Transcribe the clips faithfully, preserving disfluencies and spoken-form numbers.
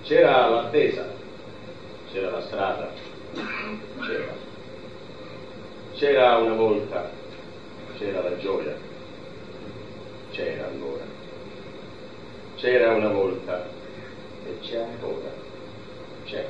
C'era l'attesa, c'era la strada, c'era. C'era una volta, c'era la gioia, c'era ancora. C'era una volta e c'è ancora, c'è.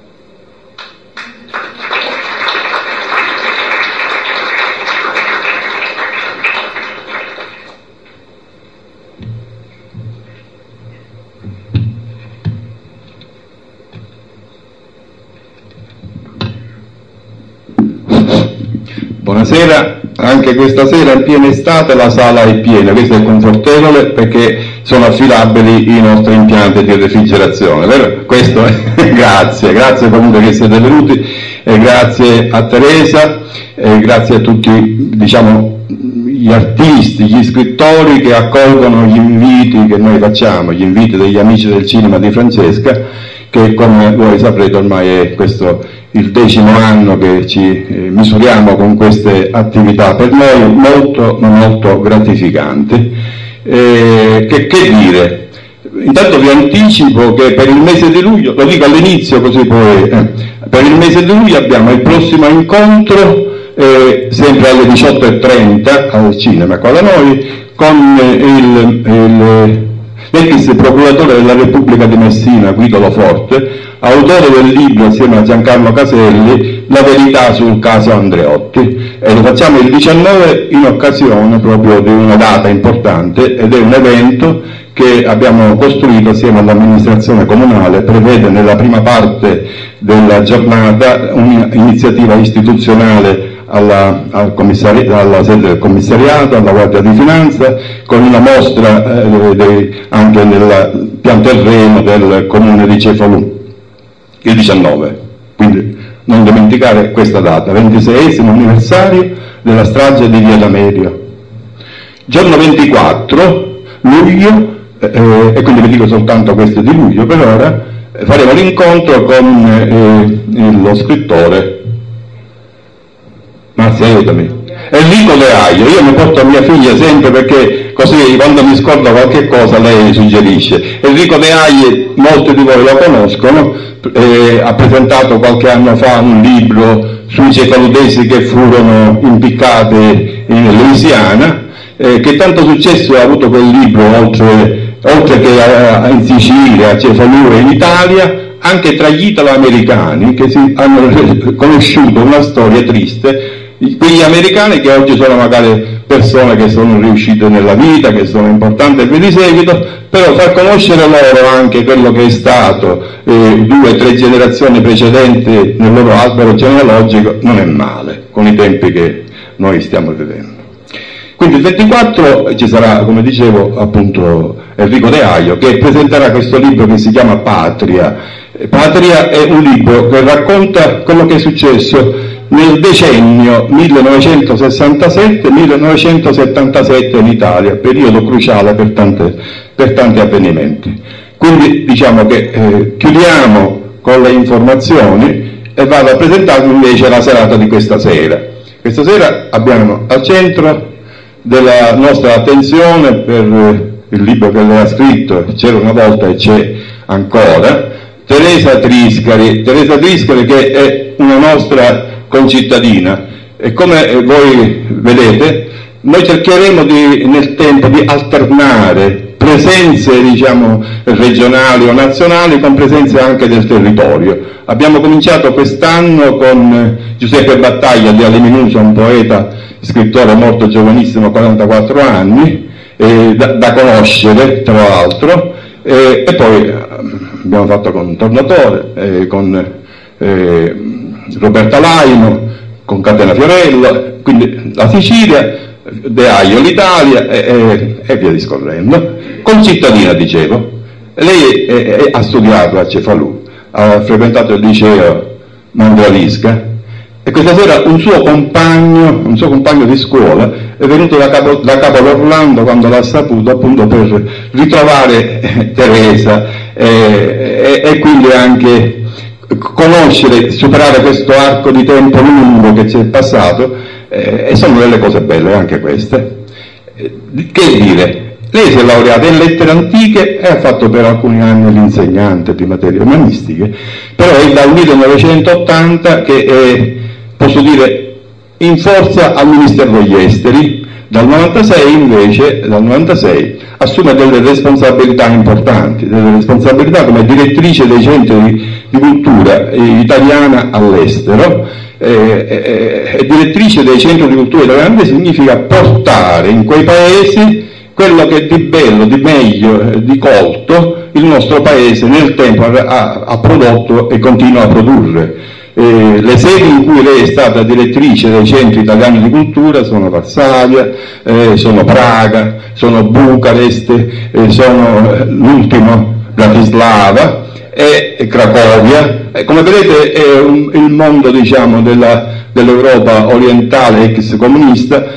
Buonasera, anche questa sera in piena estate la sala è piena, questo è confortevole perché sono affidabili i nostri impianti di refrigerazione, vero? Questo è, grazie, grazie comunque che siete venuti, e grazie a Teresa, e grazie a tutti, diciamo, gli artisti, gli scrittori che accolgono gli inviti che noi facciamo, gli inviti degli amici del cinema di Francesca, che come voi saprete ormai è questo il decimo anno che ci eh, misuriamo con queste attività, per noi molto ma molto gratificanti. Eh, che, che dire? Intanto vi anticipo che per il mese di luglio, lo dico all'inizio così poi, eh, per il mese di luglio abbiamo il prossimo incontro, eh, sempre alle diciotto e trenta al cinema qua da noi, con eh, il, il l'ex procuratore della Repubblica di Messina, Guido Loforte, autore del libro assieme a Giancarlo Caselli, La verità sul caso Andreotti, e lo facciamo il diciannove in occasione proprio di una data importante, ed è un evento che abbiamo costruito assieme all'amministrazione comunale. Prevede nella prima parte della giornata un'iniziativa istituzionale Alla, al commissari, alla sede del commissariato, alla Guardia di Finanza, con una mostra eh, dei, anche nel pian terreno del comune di Cefalù, il diciannove, quindi non dimenticare questa data, ventiseiesimo anniversario della strage di Via D'Amelio. Giorno ventiquattro luglio, eh, e quindi vi dico soltanto questo di luglio per ora, eh, faremo l'incontro con eh, lo scrittore, ma aiutami, Enrico De Aglio. Io mi porto mia figlia sempre perché così quando mi scordo qualche cosa lei suggerisce. Enrico De Aglio, molti di voi lo conoscono, eh, ha presentato qualche anno fa un libro sui cefaludesi che furono impiccati in Louisiana, eh, che tanto successo ha avuto quel libro, oltre, oltre che a, a, in Sicilia, a Cefalù e in Italia, anche tra gli italo-americani che si hanno conosciuto una storia triste, quegli americani che oggi sono magari persone che sono riuscite nella vita, che sono importanti e via di seguito, però far conoscere loro anche quello che è stato eh, due o tre generazioni precedenti nel loro albero genealogico non è male, con i tempi che noi stiamo vivendo. Quindi il ventiquattro ci sarà, come dicevo, appunto Enrico De Aglio, che presenterà questo libro che si chiama Patria. Patria è un libro che racconta quello che è successo nel decennio millenovecentosessantasette millenovecentosettantasette in Italia, periodo cruciale per, tante, per tanti avvenimenti. Quindi diciamo che eh, chiudiamo con le informazioni e vado a presentarvi invece la serata di questa sera. Questa sera abbiamo al centro della nostra attenzione, per il libro che lei ha scritto, C'era una volta e c'è ancora, Teresa Triscari, Teresa Triscari che è una nostra concittadina, e come voi vedete noi cercheremo di, nel tempo di alternare presenze, diciamo, regionali o nazionali con presenze anche del territorio. Abbiamo cominciato quest'anno con Giuseppe Battaglia di Aliminusa, un poeta, scrittore morto giovanissimo, quarantaquattro anni, eh, da, da conoscere tra l'altro, eh, e poi eh, abbiamo fatto con Tornatore, eh, con eh, Roberta Laino, con Catena Fiorello, quindi la Sicilia, De Aglio l'Italia e, e, e via discorrendo. Concittadina, dicevo, lei è, è, ha studiato a Cefalù, ha frequentato il liceo Monrealisca, e questa sera un suo compagno, un suo compagno di scuola è venuto da Capo, da Capo d'Orlando quando l'ha saputo, appunto per ritrovare Teresa e, e, e quindi anche conoscere, superare questo arco di tempo lungo che ci è passato, eh, e sono delle cose belle anche queste. Eh, che dire, Lei si è laureata in lettere antiche e ha fatto per alcuni anni l'insegnante di materie umanistiche, però è dal millenovecentottanta che è, posso dire, in forza al Ministero degli Esteri. Dal novantasei invece, dal novantasei, assume delle responsabilità importanti, delle responsabilità come direttrice dei centri di cultura italiana all'estero. Eh, eh, eh, direttrice dei centri di cultura italiana significa portare in quei paesi quello che di bello, di meglio, di colto il nostro paese nel tempo ha, ha prodotto e continua a produrre. Eh, le sedi in cui lei è stata direttrice dei centri italiani di cultura sono Varsavia, eh, sono Praga, sono Bucarest, eh, sono eh, l'ultimo Bratislava e, e Cracovia. Eh, come vedete è un, il mondo, diciamo, della, dell'Europa orientale ex comunista.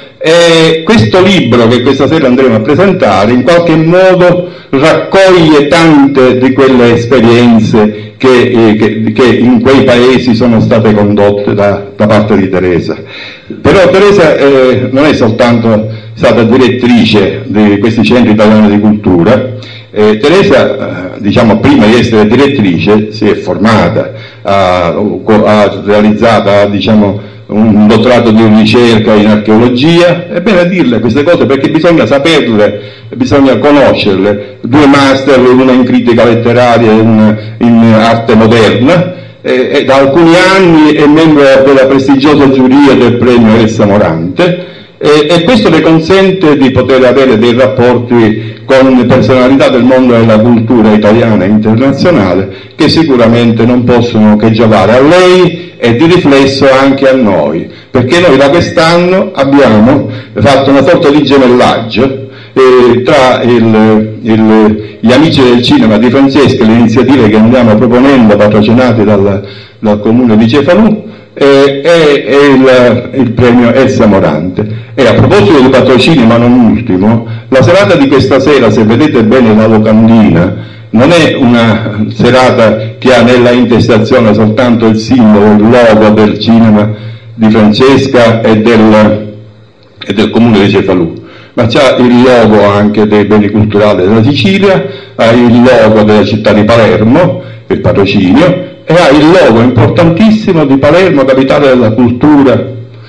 E questo libro che questa sera andremo a presentare in qualche modo raccoglie tante di quelle esperienze che, eh, che, che in quei paesi sono state condotte da, da parte di Teresa. Però Teresa eh, non è soltanto stata direttrice di questi centri italiani di cultura. eh, Teresa, eh, diciamo, prima di essere direttrice si è formata, ha, ha realizzato, diciamo, un dottorato di ricerca in archeologia. È bene dirle queste cose perché bisogna saperle, bisogna conoscerle. Due master, una in critica letteraria e una in arte moderna, e, e da alcuni anni è membro della prestigiosa giuria del premio Elsa Morante, e, e questo le consente di poter avere dei rapporti con personalità del mondo della cultura italiana e internazionale che sicuramente non possono che giovare a lei e di riflesso anche a noi, perché noi da quest'anno abbiamo fatto una sorta di gemellaggio eh, tra il, il, gli Amici del Cinema di Francesca e le iniziative che andiamo proponendo, patrocinate dal, dal Comune di Cefalù, e, e, e il, il premio Elsa Morante. E a proposito di patrocini, ma non ultimo, la serata di questa sera, se vedete bene la locandina, non è una serata che ha nella intestazione soltanto il simbolo, il logo del cinema di Francesca e del, e del Comune di Cefalù, ma c'ha il logo anche dei beni culturali della Sicilia, ha il logo della città di Palermo, il patrocinio, e ha il logo importantissimo di Palermo, capitale della cultura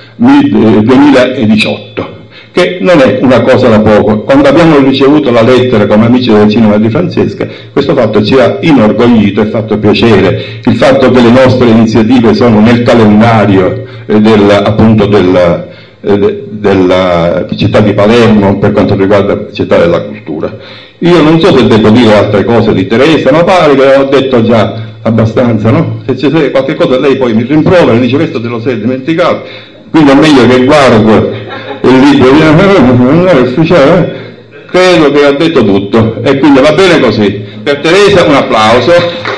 duemiladiciotto, che non è una cosa da poco. Quando abbiamo ricevuto la lettera come Amici del Cinema di Francesca, questo fatto ci ha inorgoglito e fatto piacere. Il fatto che le nostre iniziative sono nel calendario eh, del, appunto della, eh, della città di Palermo per quanto riguarda la città della cultura. Io non so se devo dire altre cose di Teresa, ma pare che ho detto già abbastanza, no? Se c'è qualche cosa lei poi mi rimprovera e dice questo te lo sei dimenticato, quindi è meglio che guardo il libro, non è ufficiale, eh? Credo che ha detto tutto e quindi va bene così. Per Teresa un applauso.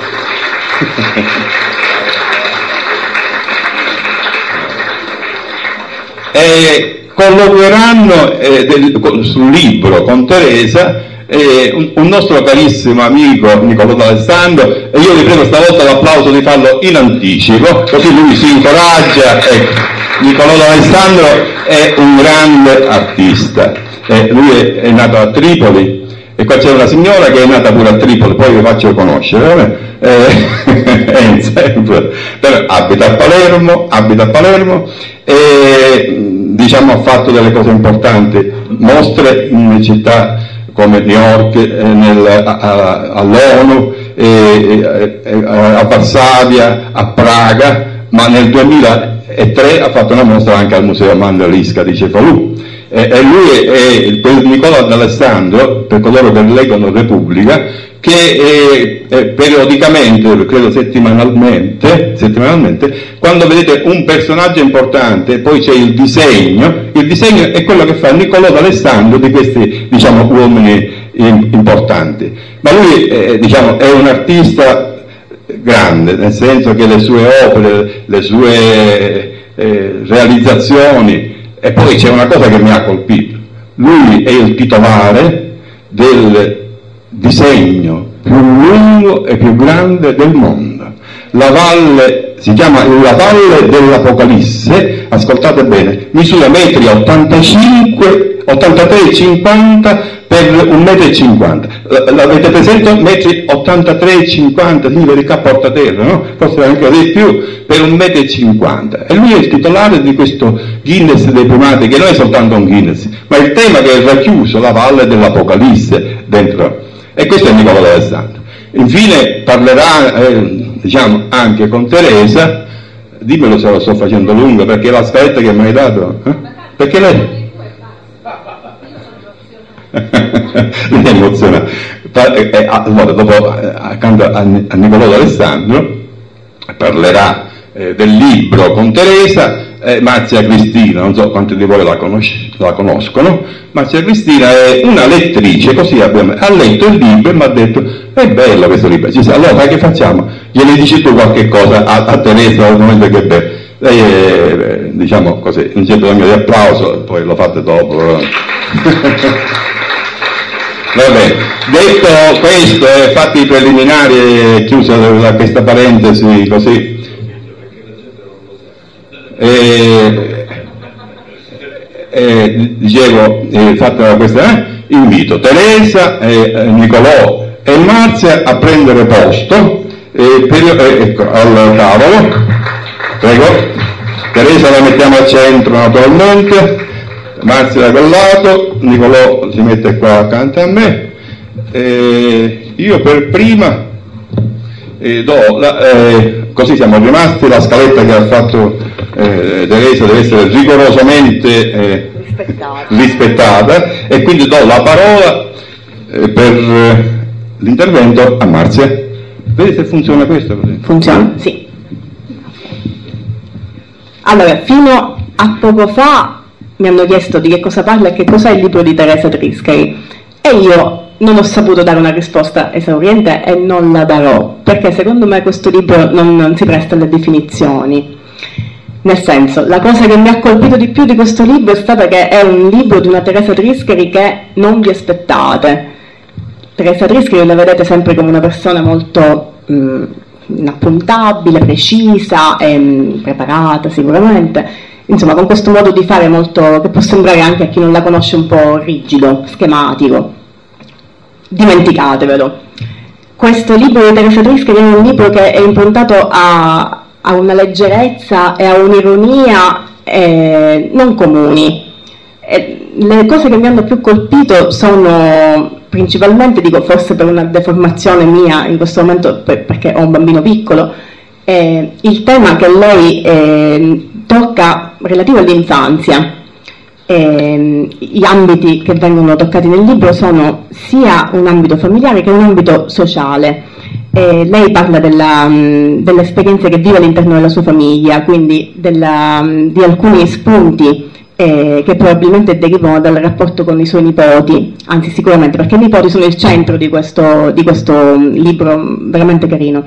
E colloquieranno eh, del, sul libro con Teresa eh, un, un nostro carissimo amico Nicolò D'Alessandro, e io vi prego stavolta l'applauso di farlo in anticipo, così lui si incoraggia. Ecco. Nicolò D'Alessandro è un grande artista, eh, lui è, è nato a Tripoli, e qua c'è una signora che è nata pure a Tripoli, poi vi faccio conoscere, eh, è sempre, però abita a Palermo, abita a Palermo e diciamo ha fatto delle cose importanti, mostre in città come New York, eh, nel, a, a, all'ONU, eh, eh, a Varsavia, a Praga, ma nel duemilatré ha fatto una mostra anche al Museo Mandalisca di Cefalù. Eh, e lui è, è quel Nicolò D'Alessandro, per coloro che leggono Repubblica, che è, è periodicamente, credo settimanalmente, settimanalmente, quando vedete un personaggio importante, poi c'è il disegno, il disegno è quello che fa Nicolò D'Alessandro di questi, diciamo, uomini importanti. Ma lui, eh, diciamo, è un artista grande, nel senso che le sue opere, le sue eh, realizzazioni. E poi c'è una cosa che mi ha colpito: lui è il titolare del disegno più lungo e più grande del mondo. La valle, si chiama la Valle dell'Apocalisse, ascoltate bene, misura metri ottantacinque, ottantatré virgola cinquanta per un metro e cinquanta. L'avete presente? Metri ottantatré e cinquanta, significa di capo a terra, no? Forse anche di più, per un metro e cinquanta. E lui è il titolare di questo Guinness dei primati, che non è soltanto un Guinness, ma il tema che è racchiuso la valle dell'Apocalisse dentro. E questo è Nicolò d'Alessandro. Infine parlerà, eh, diciamo, anche con Teresa. Dimmelo se lo sto facendo lungo, perché la scaletta che mi hai dato, eh? Perché lei mi è emozionato. Allora, dopo, accanto a Nicolò d'Alessandro, parlerà eh, del libro con Teresa. eh, Marzia Cristina, non so quanti di voi la, conosci- la conoscono. Marzia Cristina è una lettrice, così abbiamo, ha letto il libro e mi ha detto: è bello questo libro. Ci sa, allora sai che facciamo? Gliene dici tu qualche cosa a, a Teresa, ovviamente, che bello. Lei è, diciamo così, non c'è bisogno di applauso, poi lo fate dopo. Vabbè, detto questo, eh, fatti i preliminari e chiusa questa parentesi così. Eh, eh, dicevo, eh, fatta questa, eh, invito Teresa, eh, Nicolò e Marzia a prendere posto eh, per, eh, ecco, al tavolo. Prego. Teresa la mettiamo al centro naturalmente, Marzia da quel lato, Nicolò si mette qua accanto a me. Eh, io per prima eh, do la, eh, così siamo rimasti, la scaletta che ha fatto eh, Teresa deve essere rigorosamente eh, rispettata. rispettata e quindi do la parola eh, per eh, l'intervento a Marzia. Vedi se funziona questo così? Funziona, sì. Allora, fino a poco fa mi hanno chiesto di che cosa parla e che cos'è il libro di Teresa Triscari, e io non ho saputo dare una risposta esauriente e non la darò, perché secondo me questo libro non, non si presta alle definizioni. Nel senso, la cosa che mi ha colpito di più di questo libro è stata che è un libro di una Teresa Triscari che non vi aspettate. Teresa Triscari la vedete sempre come una persona molto mh, inappuntabile, precisa e mh, preparata sicuramente, insomma con questo modo di fare molto, che può sembrare anche a chi non la conosce un po' rigido, schematico. Dimenticatevelo. Questo libro di Teresa Triscari è un libro che è improntato a, a una leggerezza e a un'ironia eh, non comuni. E le cose che mi hanno più colpito sono principalmente, dico forse per una deformazione mia in questo momento, per, perché ho un bambino piccolo, eh, il tema che lei eh, tocca relativo all'infanzia. Eh, gli ambiti che vengono toccati nel libro sono sia un ambito familiare che un ambito sociale. Eh, lei parla della, mh, delle esperienze che vive all'interno della sua famiglia, quindi della, mh, di alcuni spunti eh, che probabilmente derivano dal rapporto con i suoi nipoti, anzi sicuramente, perché i nipoti sono il centro di questo, di questo libro veramente carino.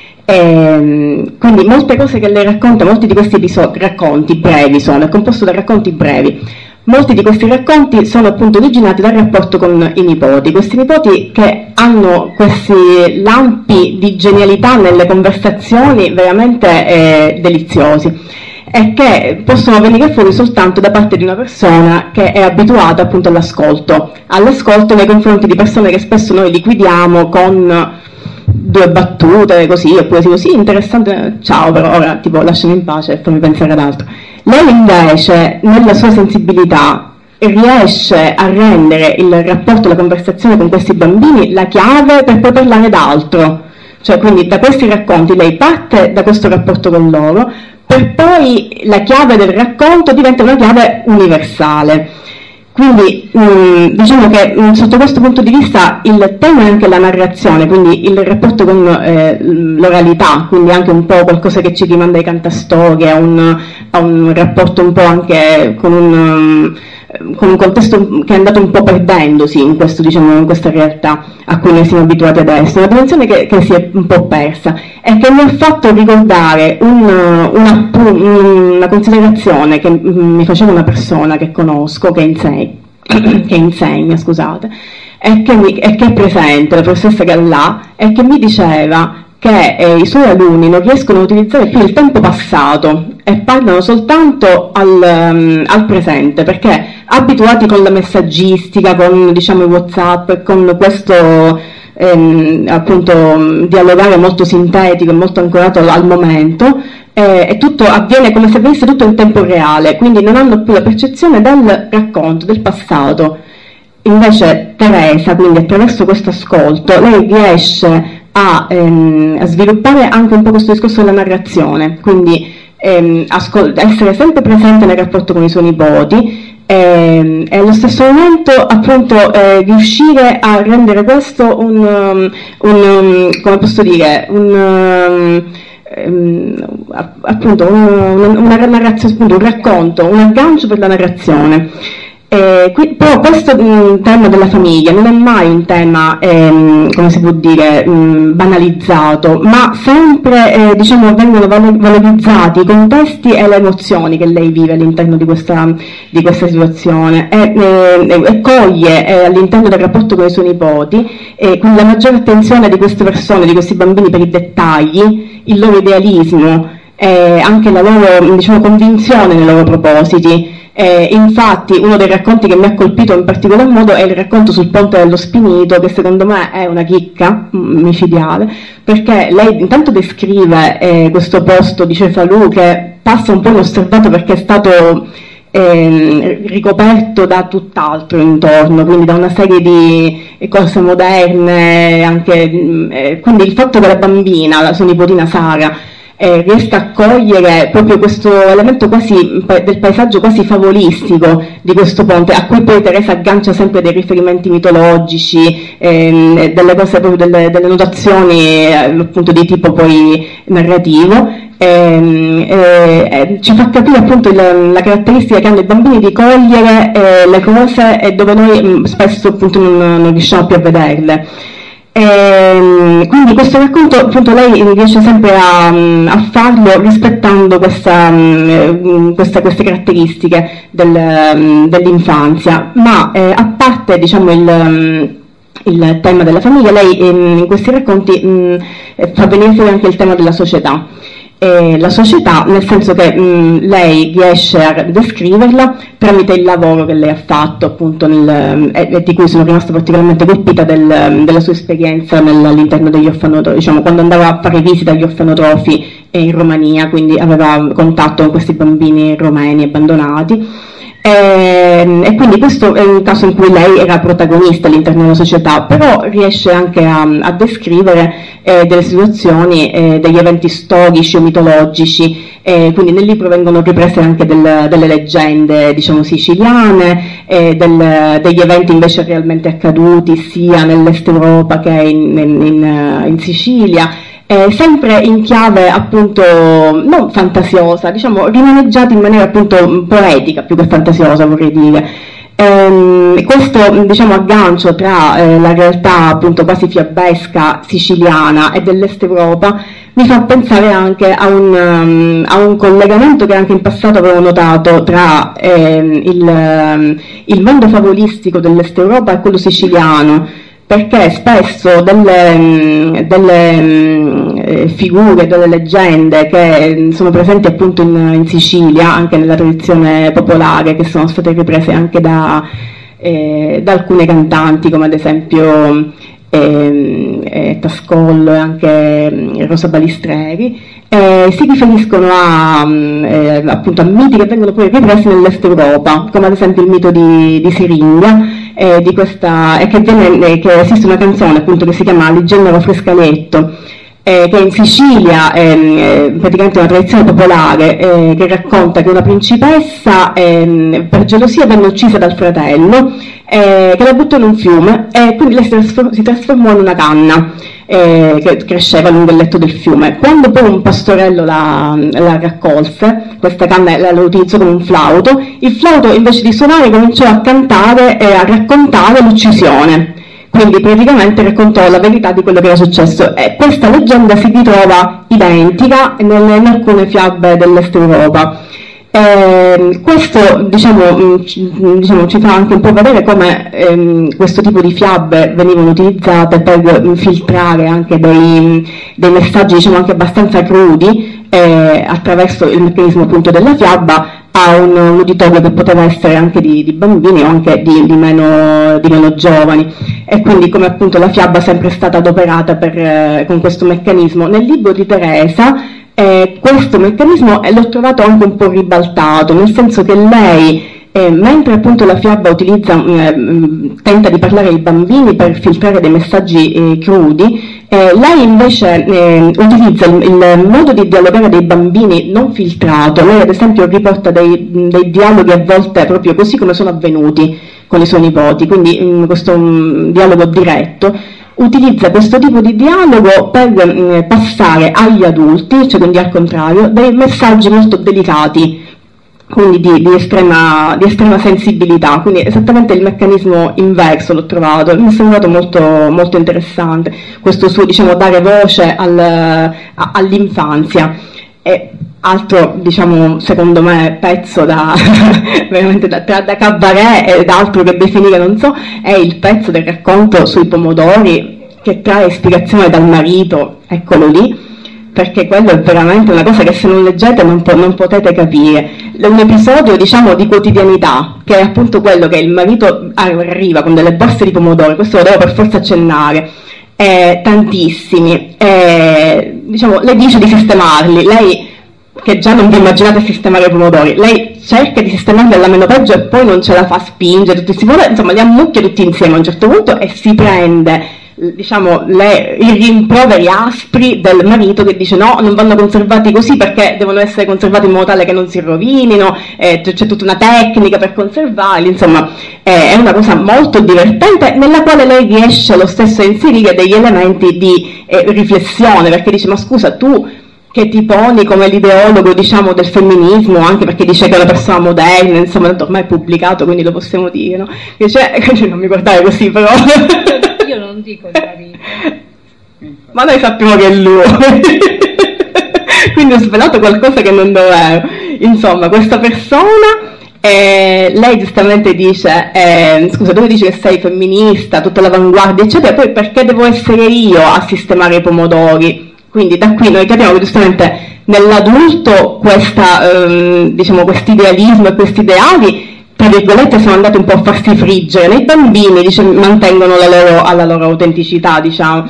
E, quindi molte cose che lei racconta, molti di questi episodi, racconti brevi sono, è composto da racconti brevi. Molti di questi racconti sono appunto originati dal rapporto con i nipoti, questi nipoti che hanno questi lampi di genialità nelle conversazioni veramente eh, deliziosi e che possono venire fuori soltanto da parte di una persona che è abituata appunto all'ascolto, all'ascolto nei confronti di persone che spesso noi liquidiamo con due battute così, oppure tipo sì, interessante, ciao, però ora tipo lasciami in pace e fammi pensare ad altro. Lei invece, nella sua sensibilità, riesce a rendere il rapporto, la conversazione con questi bambini la chiave per poi parlare d'altro. Cioè, quindi da questi racconti lei parte da questo rapporto con loro, per poi la chiave del racconto diventa una chiave universale. Quindi mh, diciamo che mh, sotto questo punto di vista il tema è anche la narrazione, quindi il rapporto con eh, l'oralità, quindi anche un po' qualcosa che ci rimanda ai cantastorie, a un, a un rapporto un po' anche con un, con un contesto che è andato un po' perdendosi in, questo, diciamo, in questa realtà a cui noi siamo abituati adesso, una dimensione che, che si è un po' persa e che mi ha fatto ricordare un, una, una considerazione che mi faceva una persona che conosco, che insegna, che insegna scusate, e che, mi, e che è presente, la professoressa Gallà, e che mi diceva che eh, i suoi alunni non riescono a utilizzare più il tempo passato e parlano soltanto al, um, al presente, perché abituati con la messaggistica, con diciamo i WhatsApp, con questo ehm, appunto dialogare molto sintetico e molto ancorato al momento, eh, e tutto avviene come se avvenisse tutto in tempo reale, quindi non hanno più la percezione del racconto, del passato. Invece Teresa, quindi attraverso questo ascolto, lei riesce a, ehm, a sviluppare anche un po' questo discorso della narrazione, quindi ehm, ascol- essere sempre presente nel rapporto con i suoi nipoti, e, e allo stesso momento appunto eh, riuscire a rendere questo un, um, un um, come posso dire, un um, appunto un, una, una narrazione, appunto, un racconto, un aggancio per la narrazione. Eh, qui, però questo mh, tema della famiglia non è mai un tema, ehm, come si può dire, mh, banalizzato, ma sempre eh, diciamo, vengono valorizzati i contesti e le emozioni che lei vive all'interno di questa, di questa situazione, e, e, e coglie eh, all'interno del rapporto con i suoi nipoti eh, quindi la maggiore attenzione di queste persone, di questi bambini, per i dettagli, il loro idealismo e anche la loro, diciamo, convinzione nei loro propositi. Eh, infatti uno dei racconti che mi ha colpito in particolar modo è il racconto sul Ponte dello Spinito, che secondo me è una chicca micidiale, perché lei intanto descrive eh, questo posto di Cefalù che passa un po' inosservato perché è stato eh, ricoperto da tutt'altro intorno, quindi da una serie di cose moderne, anche, eh, quindi il fatto che la bambina, la sua nipotina Sara, Eh, riesca a cogliere proprio questo elemento quasi del paesaggio quasi favolistico di questo ponte, a cui poi Teresa aggancia sempre dei riferimenti mitologici, ehm, delle cose proprio, delle, delle notazioni eh, appunto di tipo poi narrativo. Ehm, eh, eh, ci fa capire appunto il, la caratteristica che hanno i bambini di cogliere eh, le cose e dove noi mh, spesso appunto non, non riusciamo più a vederle. E quindi questo racconto appunto lei riesce sempre a, a farlo rispettando questa, questa, queste caratteristiche del, dell'infanzia, ma eh, a parte diciamo il, il tema della famiglia, lei in questi racconti mh, fa venire fuori anche il tema della società. E la società, nel senso che mh, lei riesce a descriverla tramite il lavoro che lei ha fatto appunto nel, e, e di cui sono rimasta particolarmente colpita del, della sua esperienza nel, all'interno degli orfanotrofi, diciamo quando andava a fare visita agli orfanotrofi in Romania, quindi aveva contatto con questi bambini romeni abbandonati. E, e quindi questo è un caso in cui lei era protagonista all'interno della società, però riesce anche a, a descrivere eh, delle situazioni, eh, degli eventi storici o mitologici, eh, quindi nel libro vengono riprese anche del, delle leggende, diciamo, siciliane, eh, del, degli eventi invece realmente accaduti sia nell'est Europa che in, in, in, in Sicilia. Eh, sempre in chiave appunto non fantasiosa, diciamo rimaneggiati in maniera appunto poetica più che fantasiosa, vorrei dire. Ehm, questo diciamo aggancio tra eh, la realtà appunto quasi fiabesca siciliana e dell'est Europa mi fa pensare anche a un, um, a un collegamento che anche in passato avevo notato tra ehm, il, um, il mondo favolistico dell'est Europa e quello siciliano, perché spesso delle, delle figure, delle leggende che sono presenti appunto in, in Sicilia, anche nella tradizione popolare, che sono state riprese anche da, eh, da alcune cantanti, come ad esempio eh, eh, Tascollo e anche Rosa Balistreri, eh, si riferiscono a, eh, appunto a miti che vengono poi ripresi nell'est Europa, come ad esempio il mito di, di Siringa, Eh, di questa, e che, viene, eh, che esiste una canzone appunto che si chiama Ligennero Frescaletto, eh, che in Sicilia è eh, praticamente una tradizione popolare eh, che racconta che una principessa eh, per gelosia venne uccisa dal fratello, eh, che la buttò in un fiume e quindi lei si, trasform- si trasformò in una canna eh, che cresceva lungo il letto del fiume. Quando poi un pastorello la, la raccolse, questa canna la, la utilizzò come un flauto, il flauto invece di suonare cominciò a cantare e a raccontare l'uccisione, quindi praticamente raccontò la verità di quello che era successo, e questa leggenda si ritrova identica nelle, in alcune fiabe dell'est Europa. Eh, questo diciamo, diciamo, ci fa anche un po' vedere come ehm, questo tipo di fiabe venivano utilizzate per infiltrare anche dei, dei messaggi diciamo, anche abbastanza crudi eh, attraverso il meccanismo appunto della fiaba a un, un uditorio che poteva essere anche di, di bambini o anche di, di, meno, di meno giovani, e quindi come appunto la fiaba è sempre stata adoperata per, eh, con questo meccanismo. Nel libro di Teresa eh, questo meccanismo eh, l'ho trovato anche un po' ribaltato, nel senso che lei Eh, mentre appunto la fiaba utilizza, eh, tenta di parlare ai bambini per filtrare dei messaggi eh, crudi, eh, lei invece eh, utilizza il, il modo di dialogare dei bambini non filtrato. Lei ad esempio riporta dei, dei dialoghi a volte proprio così come sono avvenuti con i suoi nipoti, quindi mh, questo mh, dialogo diretto. Utilizza questo tipo di dialogo per mh, passare agli adulti, cioè quindi al contrario, dei messaggi molto delicati, quindi di, di, estrema, di estrema sensibilità, quindi esattamente il meccanismo inverso l'ho trovato, mi è sembrato molto, molto interessante questo suo, diciamo, dare voce al, a, all'infanzia. E altro, diciamo, secondo me pezzo da veramente da, da, da cabaret ed altro che definire non so, è il pezzo del racconto sui pomodori che trae ispirazione dal marito, eccolo lì, perché quello è veramente una cosa che se non leggete non, po- non potete capire. Un episodio, diciamo, di quotidianità, che è appunto quello che il marito arriva con delle borse di pomodori, questo lo devo per forza accennare, eh, tantissimi, eh, diciamo, le dice di sistemarli, lei che già non vi immaginate sistemare i pomodori, lei cerca di sistemarli alla meno peggio e poi non ce la fa spingere, tutti si pomodori, insomma li ammucchia tutti insieme a un certo punto e si prende, diciamo, le, i rimproveri aspri del marito che dice no, non vanno conservati così perché devono essere conservati in modo tale che non si rovinino, eh, c'è tutta una tecnica per conservarli, insomma eh, è una cosa molto divertente nella quale lei riesce lo stesso a inserire degli elementi di eh, riflessione, perché dice ma scusa, tu che ti poni come l'ideologo, diciamo, del femminismo, anche perché dice che è una persona moderna, insomma, ormai è pubblicato, quindi lo possiamo dire, no? Dice, non mi guardare così, però. Io non dico il marito. Ma noi sappiamo che è lui. Quindi ho svelato qualcosa che non dovevo. Insomma, questa persona, eh, lei giustamente dice, eh, scusa, dove dici che sei femminista, tutta l'avanguardia, eccetera, poi perché devo essere io a sistemare i pomodori? Quindi da qui noi capiamo che giustamente nell'adulto questa, ehm, diciamo, questi idealismo e questi ideali, tra virgolette, sono andati un po' a farsi friggere. Nei bambini, dice, mantengono la loro, alla loro autenticità, diciamo.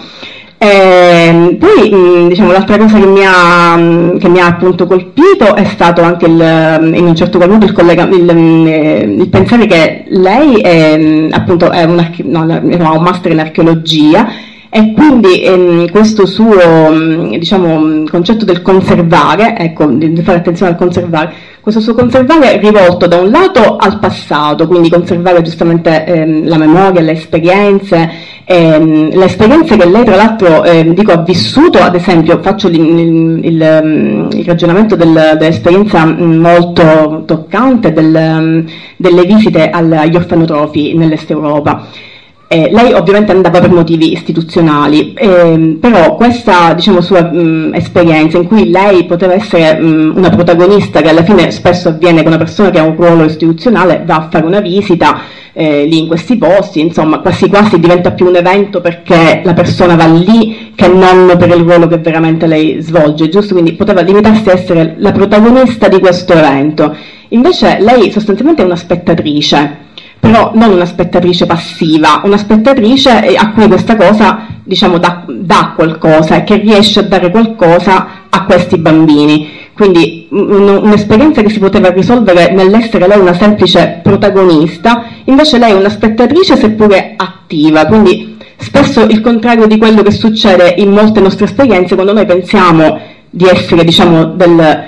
E poi, mh, diciamo, l'altra cosa che mi, ha, che mi ha appunto colpito è stato anche il, in un certo qual modo il, collega, il, il pensare che lei è, appunto, è un, no, ha un master in archeologia. E quindi ehm, questo suo, diciamo, concetto del conservare, ecco, di, di fare attenzione al conservare, questo suo conservare è rivolto da un lato al passato, quindi conservare giustamente ehm, la memoria, le esperienze, ehm, le esperienze che lei tra l'altro ehm, dico, ha vissuto, ad esempio, faccio il, il, il, il ragionamento del, dell'esperienza molto toccante del, delle visite al, agli orfanotrofi nell'Est Europa. Eh, lei ovviamente andava per motivi istituzionali, eh, però questa, diciamo, sua mh, esperienza in cui lei poteva essere mh, una protagonista, che alla fine spesso avviene che una persona che ha un ruolo istituzionale va a fare una visita eh, lì in questi posti, insomma quasi quasi diventa più un evento perché la persona va lì che non per il ruolo che veramente lei svolge, giusto? Quindi poteva limitarsi a essere la protagonista di questo evento. Invece lei sostanzialmente è una spettatrice, però non una spettatrice passiva, una spettatrice a cui questa cosa, diciamo, dà, dà qualcosa e che riesce a dare qualcosa a questi bambini. Quindi un, un'esperienza che si poteva risolvere nell'essere lei una semplice protagonista, invece lei è una spettatrice seppure attiva, quindi spesso il contrario di quello che succede in molte nostre esperienze quando noi pensiamo di essere, diciamo, del,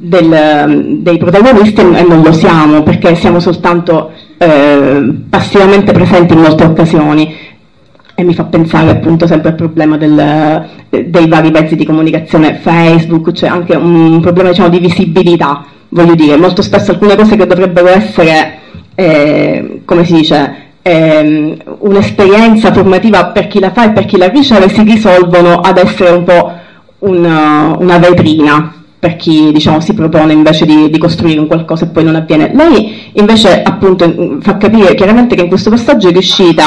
del, dei protagonisti e non lo siamo, perché siamo soltanto eh, passivamente presenti in molte occasioni. E mi fa pensare appunto sempre al problema del, dei vari mezzi di comunicazione, Facebook, c'è anche un problema, diciamo, di visibilità, voglio dire, molto spesso alcune cose che dovrebbero essere, eh, come si dice, eh, un'esperienza formativa per chi la fa e per chi la riceve, si risolvono ad essere un po' una, una vetrina per chi, diciamo, si propone invece di, di costruire un qualcosa e poi non avviene. Lei invece appunto fa capire chiaramente che in questo passaggio è riuscita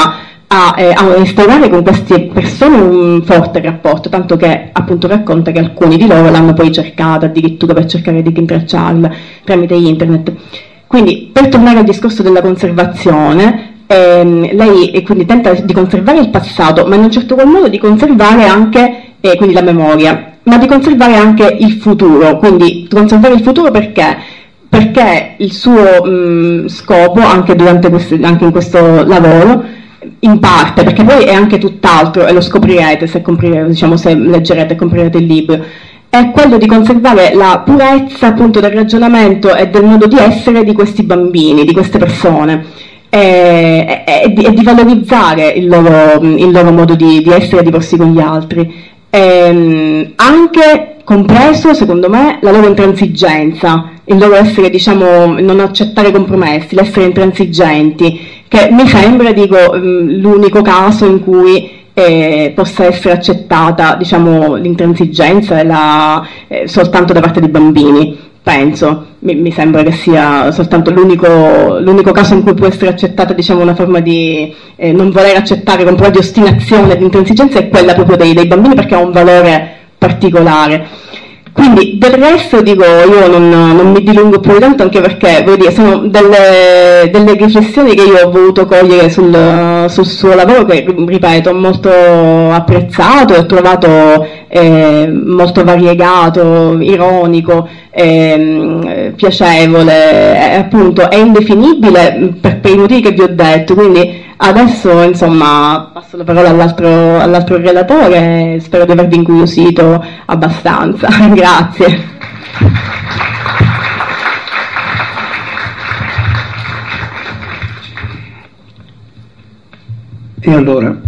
a, eh, a instaurare con queste persone un forte rapporto, tanto che appunto racconta che alcuni di loro l'hanno poi cercata addirittura per cercare di rintracciarla tramite internet. Quindi, per tornare al discorso della conservazione, ehm, lei e quindi tenta di conservare il passato, ma in un certo qual modo di conservare anche eh, quindi la memoria, ma di conservare anche il futuro. Quindi conservare il futuro perché? Perché il suo mh, scopo, anche, durante questo, anche in questo lavoro, in parte, perché poi è anche tutt'altro, e lo scoprirete se, comprirete, diciamo, se leggerete e comprirete il libro, è quello di conservare la purezza appunto del ragionamento e del modo di essere di questi bambini, di queste persone, e, e, e, di, e di valorizzare il loro, il loro modo di, di essere e di porsi con gli altri, e, anche compreso, secondo me, la loro intransigenza, il loro essere, diciamo, non accettare compromessi, l'essere intransigenti, che mi sembra, dico, l'unico caso in cui eh, possa essere accettata, diciamo, l'intransigenza e la, eh, soltanto da parte dei bambini, penso. Mi, mi sembra che sia soltanto l'unico, l'unico caso in cui può essere accettata, diciamo, una forma di eh, non voler accettare con prova di ostinazione, di intransigenza, è quella proprio dei, dei bambini, perché ha un valore particolare. Quindi del resto, dico, io non, non mi dilungo più di tanto, anche perché, voglio dire, sono delle, delle riflessioni che io ho voluto cogliere sul, sul suo lavoro, che, ripeto, ho molto apprezzato e ho trovato eh, molto variegato, ironico, eh, piacevole, eh, appunto è indefinibile per, per i motivi che vi ho detto. Quindi adesso, insomma, passo la parola all'altro, all'altro relatore, spero di avervi incuriosito abbastanza. Grazie. E allora,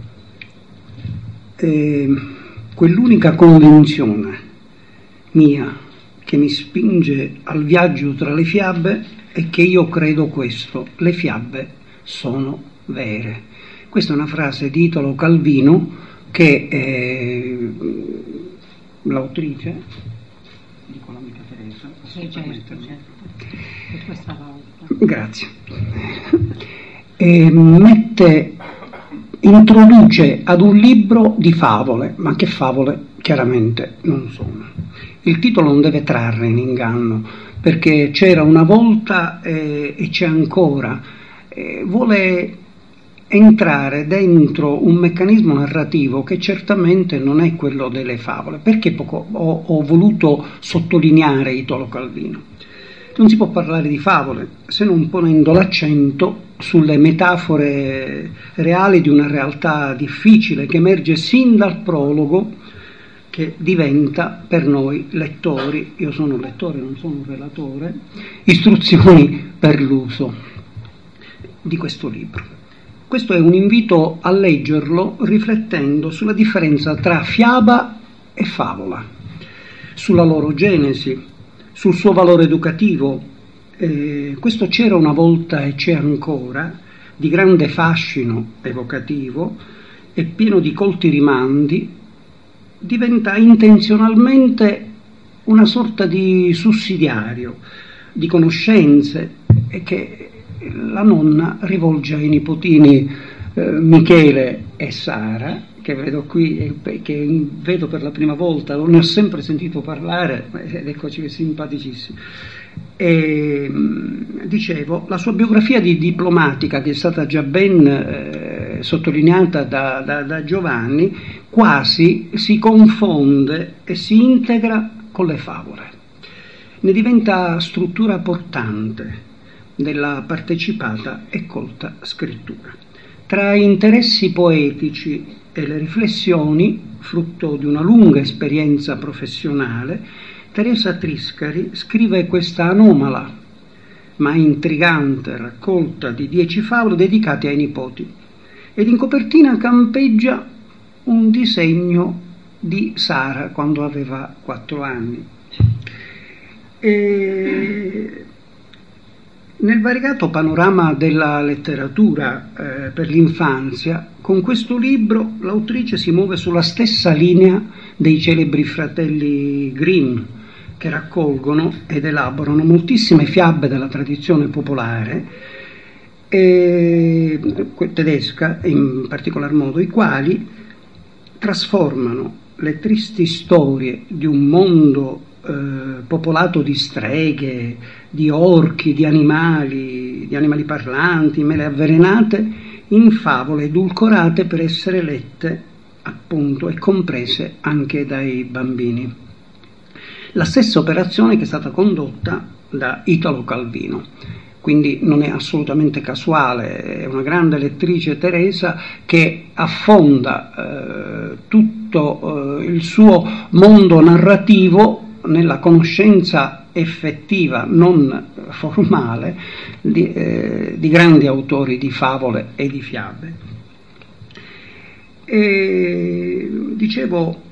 eh, quell'unica convinzione mia che mi spinge al viaggio tra le fiabe è che io credo questo: le fiabe sono vere. Questa è una frase di Italo Calvino che eh, l'autrice, dico l'amica Teresa, sì, certo, certo. Per questa volta. Grazie, e mette, introduce ad un libro di favole, ma che favole chiaramente non sono. Il titolo non deve trarre in inganno, perché c'era una volta eh, e c'è ancora, eh, vuole entrare dentro un meccanismo narrativo che certamente non è quello delle favole. Perché poco ho, ho voluto sottolineare Italo Calvino? Non si può parlare di favole se non ponendo l'accento sulle metafore reali di una realtà difficile che emerge sin dal prologo, che diventa per noi lettori, io sono un lettore, non sono un relatore, istruzioni per l'uso di questo libro. Questo è un invito a leggerlo riflettendo sulla differenza tra fiaba e favola, sulla loro genesi, sul suo valore educativo. Eh, questo c'era una volta e c'è ancora, di grande fascino evocativo e pieno di colti rimandi, diventa intenzionalmente una sorta di sussidiario, di conoscenze, e che la nonna rivolge ai nipotini eh, Michele e Sara, che vedo qui, che vedo per la prima volta, ne ho sempre sentito parlare, ed eccoci, simpaticissimi. E, dicevo, la sua biografia di diplomatica, che è stata già ben eh, sottolineata da, da, da Giovanni, quasi si confonde e si integra con le favole, ne diventa struttura portante della partecipata e colta scrittura. Tra interessi poetici e le riflessioni, frutto di una lunga esperienza professionale, Teresa Triscari scrive questa anomala ma intrigante raccolta di dieci favole dedicate ai nipoti, ed in copertina campeggia un disegno di Sara quando aveva quattro anni. E nel variegato panorama della letteratura eh, per l'infanzia, con questo libro l'autrice si muove sulla stessa linea dei celebri fratelli Grimm, che raccolgono ed elaborano moltissime fiabe della tradizione popolare, e, tedesca in particolar modo, i quali trasformano le tristi storie di un mondo eh, popolato di streghe, di orchi, di animali, di animali parlanti, mele avvelenate, in favole edulcorate per essere lette appunto e comprese anche dai bambini. La stessa operazione che è stata condotta da Italo Calvino, quindi non è assolutamente casuale, è una grande lettrice Teresa che affonda eh, tutto eh, il suo mondo narrativo nella conoscenza effettiva, non formale, di, eh, di grandi autori di favole e di fiabe. E, dicevo,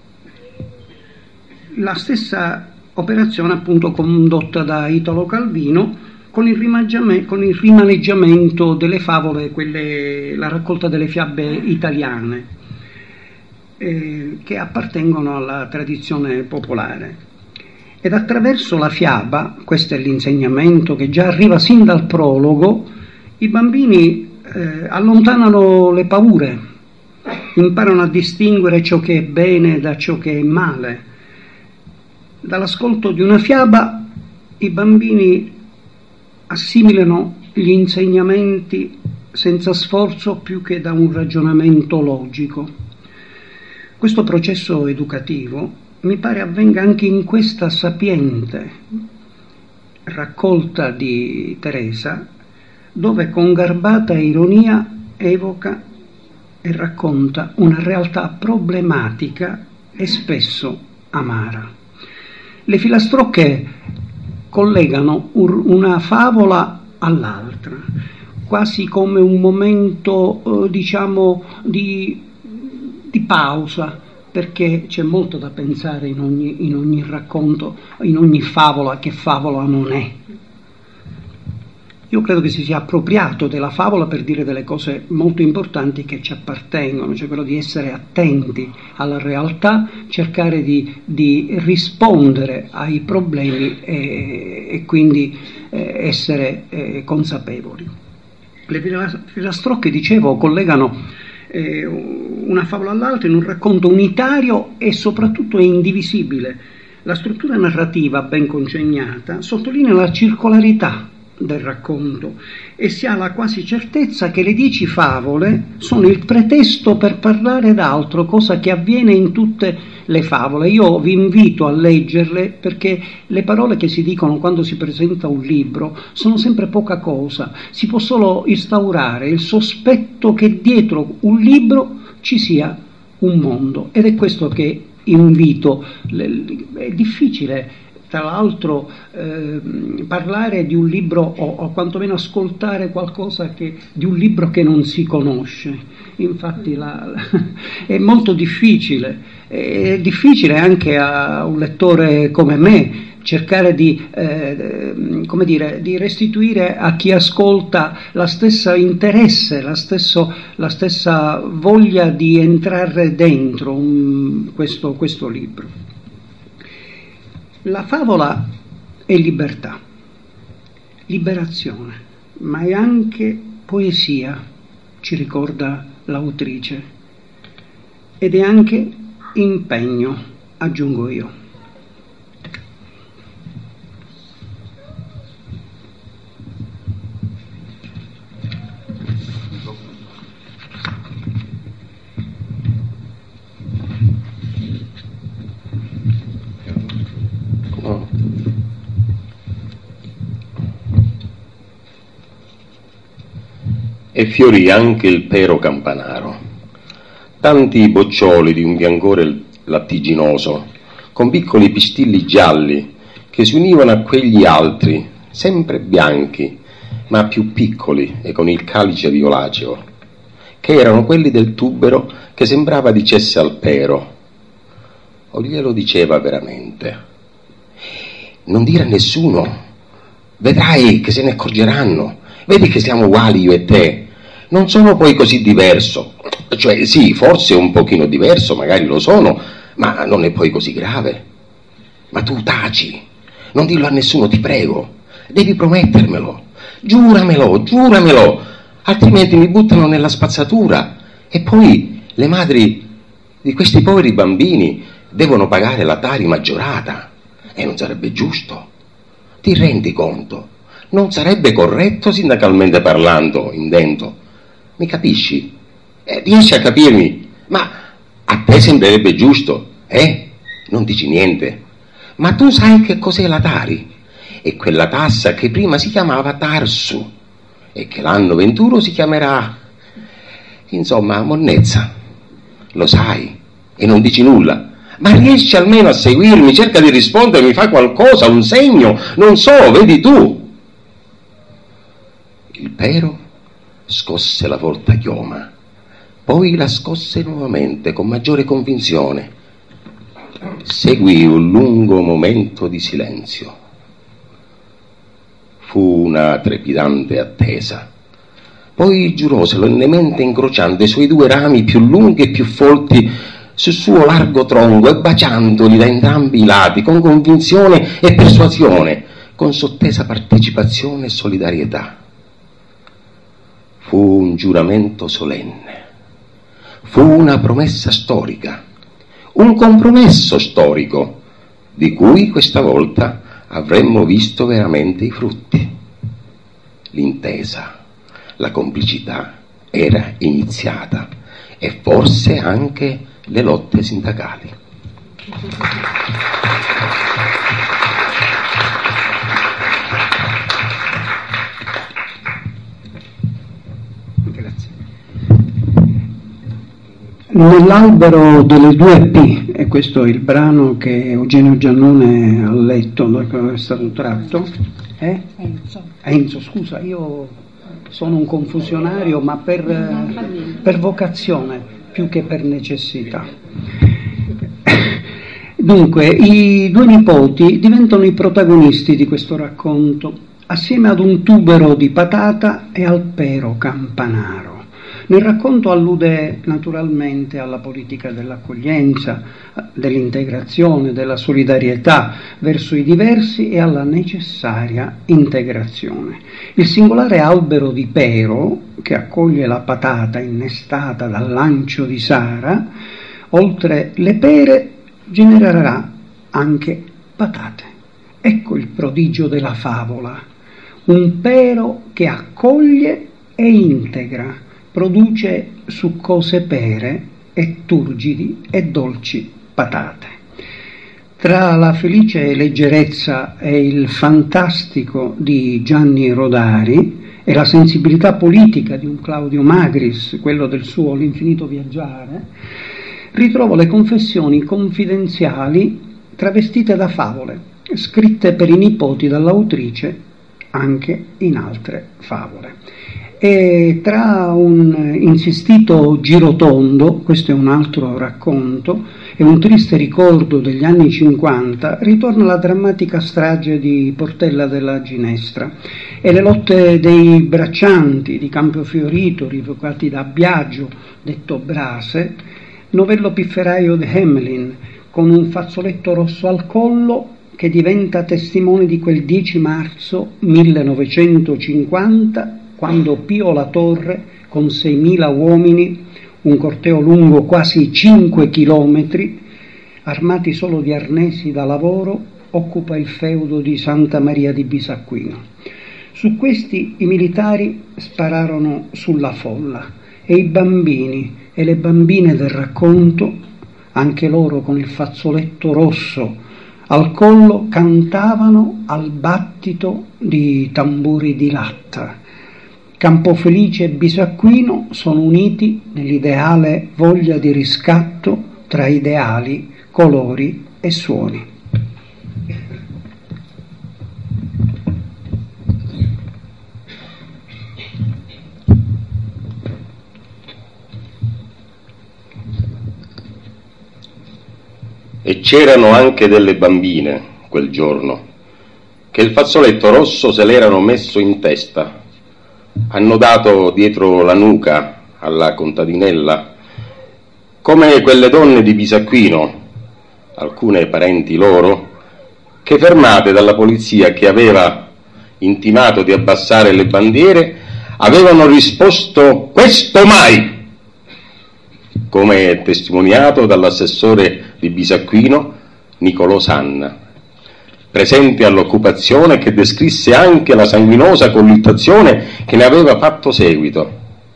la stessa operazione appunto condotta da Italo Calvino con il, con il rimaneggiamento delle favole, quelle, la raccolta delle fiabe italiane eh, che appartengono alla tradizione popolare. Ed attraverso la fiaba, questo è l'insegnamento che già arriva sin dal prologo, i bambini eh, allontanano le paure, imparano a distinguere ciò che è bene da ciò che è male. Dall'ascolto di una fiaba i bambini assimilano gli insegnamenti senza sforzo più che da un ragionamento logico. Questo processo educativo mi pare avvenga anche in questa sapiente raccolta di Teresa, dove con garbata ironia evoca e racconta una realtà problematica e spesso amara. Le filastrocche collegano una favola all'altra, quasi come un momento eh, diciamo di, di pausa, perché c'è molto da pensare in ogni, in ogni racconto, in ogni favola, che favola non è. Io credo che si sia appropriato della favola per dire delle cose molto importanti che ci appartengono, cioè quello di essere attenti alla realtà, cercare di, di rispondere ai problemi e, e quindi eh, essere eh, consapevoli. Le filastrocche, dicevo, collegano eh, una favola all'altra in un racconto unitario e soprattutto è indivisibile. La struttura narrativa ben congegnata sottolinea la circolarità del racconto e si ha la quasi certezza che le dieci favole sono il pretesto per parlare d'altro, cosa che avviene in tutte le favole. Io vi invito a leggerle perché le parole che si dicono quando si presenta un libro sono sempre poca cosa, si può solo instaurare il sospetto che dietro un libro ci sia un mondo, ed è questo che invito. È difficile tra l'altro eh, parlare di un libro o, o quantomeno ascoltare qualcosa che, di un libro che non si conosce. Infatti la, la, è molto difficile, è difficile anche a un lettore come me cercare di, eh, come dire, di restituire a chi ascolta la stessa interesse, la, stesso, la stessa voglia di entrare dentro un, questo, questo libro. La favola è libertà, liberazione, ma è anche poesia, ci ricorda l'autrice, ed è anche impegno, aggiungo io. E fiorì anche il pero campanaro, tanti boccioli di un biancore lattiginoso, con piccoli pistilli gialli che si univano a quegli altri, sempre bianchi, ma più piccoli e con il calice violaceo, che erano quelli del tubero che sembrava dicesse al pero, o glielo diceva veramente: non dire a nessuno, vedrai che se ne accorgeranno, vedi che siamo uguali io e te. Non sono poi così diverso, cioè sì, forse un pochino diverso, magari lo sono, ma non è poi così grave. Ma tu taci, non dirlo a nessuno, ti prego, devi promettermelo, giuramelo, giuramelo, altrimenti mi buttano nella spazzatura e poi le madri di questi poveri bambini devono pagare la Tari maggiorata e non sarebbe giusto. Ti rendi conto? Non sarebbe corretto sindacalmente parlando, intendo. Mi capisci? Eh, riesci a capirmi? Ma a te sembrerebbe giusto, eh? Non dici niente. Ma tu sai che cos'è la Tari? È quella tassa che prima si chiamava Tarsu e che l'anno venturo si chiamerà, insomma, monnezza. Lo sai e non dici nulla. Ma riesci almeno a seguirmi? Cerca di rispondermi, fai qualcosa, un segno, non so, vedi tu. Il Pero scosse la folta chioma, poi la scosse nuovamente con maggiore convinzione. Seguì un lungo momento di silenzio. Fu una trepidante attesa. Poi giurò solennemente, incrociando i suoi due rami più lunghi e più folti sul suo largo tronco e baciandoli da entrambi i lati con convinzione e persuasione, con sottesa partecipazione e solidarietà. Fu un giuramento solenne, fu una promessa storica, un compromesso storico, di cui questa volta avremmo visto veramente i frutti. L'intesa, la complicità era iniziata e forse anche le lotte sindacali. Grazie. Nell'albero delle due P, e questo è il brano che Eugenio Giannone ha letto, da cui è stato tratto. Eh? Enzo. Enzo, scusa, io sono un confusionario, ma per, per vocazione più che per necessità. Dunque, i due nipoti diventano i protagonisti di questo racconto, assieme ad un tubero di patata e al pero campanaro. Nel racconto allude naturalmente alla politica dell'accoglienza, dell'integrazione, della solidarietà verso i diversi e alla necessaria integrazione. Il singolare albero di pero, che accoglie la patata innestata dal lancio di Sara, oltre le pere genererà anche patate. Ecco il prodigio della favola: un pero che accoglie e integra, produce succose pere e turgidi e dolci patate. Tra la felice leggerezza e il fantastico di Gianni Rodari e la sensibilità politica di un Claudio Magris, quello del suo L'infinito viaggiare, ritrovo le confessioni confidenziali travestite da favole, scritte per i nipoti dall'autrice anche in altre favole. E tra un insistito girotondo, questo è un altro racconto, e un triste ricordo degli anni cinquanta, ritorna la drammatica strage di Portella della Ginestra e le lotte dei braccianti di Campofiorito, rievocati da Biagio, detto Brase, novello pifferaio di Hamelin, con un fazzoletto rosso al collo che diventa testimone di quel dieci marzo millenovecentocinquanta, quando Pio La Torre, con seimila uomini, un corteo lungo quasi cinque chilometri, armati solo di arnesi da lavoro, occupa il feudo di Santa Maria di Bisacquino. Su questi i militari spararono sulla folla e i bambini e le bambine del racconto, anche loro con il fazzoletto rosso al collo, cantavano al battito di tamburi di latta. Campofelice e Bisacquino sono uniti nell'ideale voglia di riscatto tra ideali, colori e suoni. E c'erano anche delle bambine quel giorno che il fazzoletto rosso se l'erano messo in testa, annodato dietro la nuca alla contadinella, come quelle donne di Bisacquino, alcune parenti loro, che fermate dalla polizia che aveva intimato di abbassare le bandiere, avevano risposto questo mai, come testimoniato dall'assessore di Bisacquino Nicolò Sanna, presente all'occupazione, che descrisse anche la sanguinosa colluttazione che ne aveva fatto seguito.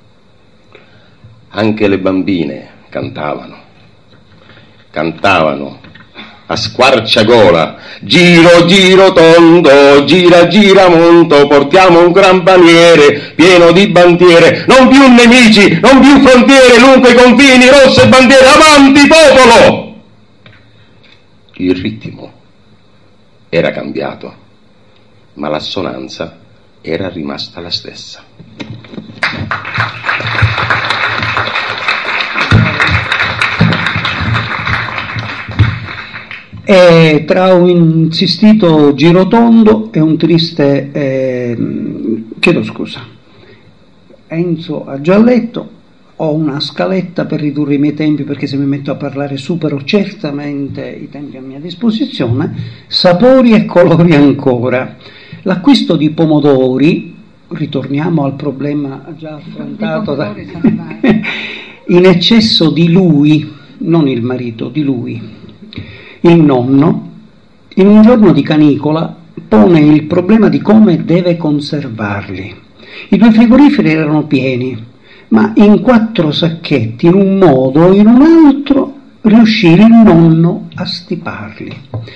Anche le bambine cantavano, cantavano a squarciagola: giro giro tondo, gira gira monto, portiamo un gran paniere pieno di bandiere, non più nemici, non più frontiere, lungo i confini, rosse bandiere, avanti popolo! Il ritmo era cambiato, ma l'assonanza era rimasta la stessa. E tra un insistito girotondo e un triste eh, chiedo scusa, Enzo ha già letto, ho una scaletta per ridurre i miei tempi, perché se mi metto a parlare supero certamente i tempi a mia disposizione. Sapori e colori ancora. L'acquisto di pomodori, ritorniamo al problema già affrontato da... in eccesso di lui, non il marito, di lui. Il nonno, in un giorno di canicola, pone il problema di come deve conservarli. I due frigoriferi erano pieni, ma in quattro sacchetti, in un modo o in un altro, riuscì il nonno a stiparli.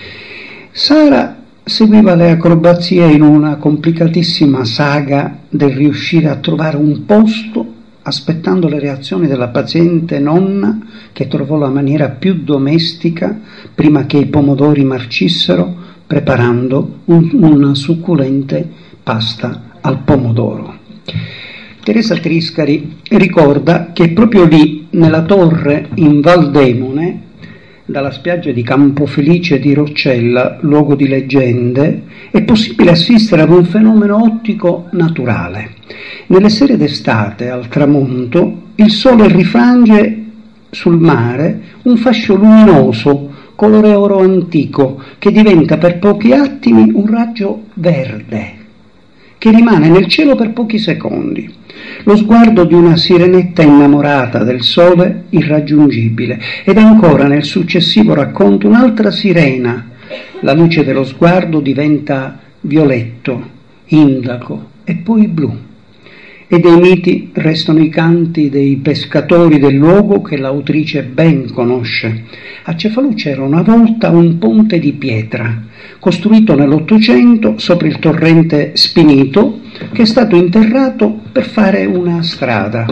Sara seguiva le acrobazie in una complicatissima saga del riuscire a trovare un posto, aspettando le reazioni della paziente nonna, che trovò la maniera più domestica prima che i pomodori marcissero, preparando un, una succulente pasta al pomodoro. Teresa Triscari ricorda che proprio lì, nella torre in Val Demone, dalla spiaggia di Campofelice di Roccella, luogo di leggende, è possibile assistere ad un fenomeno ottico naturale. Nelle sere d'estate, al tramonto, il sole rifrange sul mare un fascio luminoso, colore oro antico, che diventa per pochi attimi un raggio verde, che rimane nel cielo per pochi secondi. Lo sguardo di una sirenetta innamorata del sole irraggiungibile, ed ancora nel successivo racconto un'altra sirena. La luce dello sguardo diventa violetto, indaco e poi blu. E dei miti restano i canti dei pescatori del luogo che l'autrice ben conosce. A Cefalù c'era una volta un ponte di pietra, costruito nell'Ottocento sopra il torrente Spinito, che è stato interrato per fare una strada.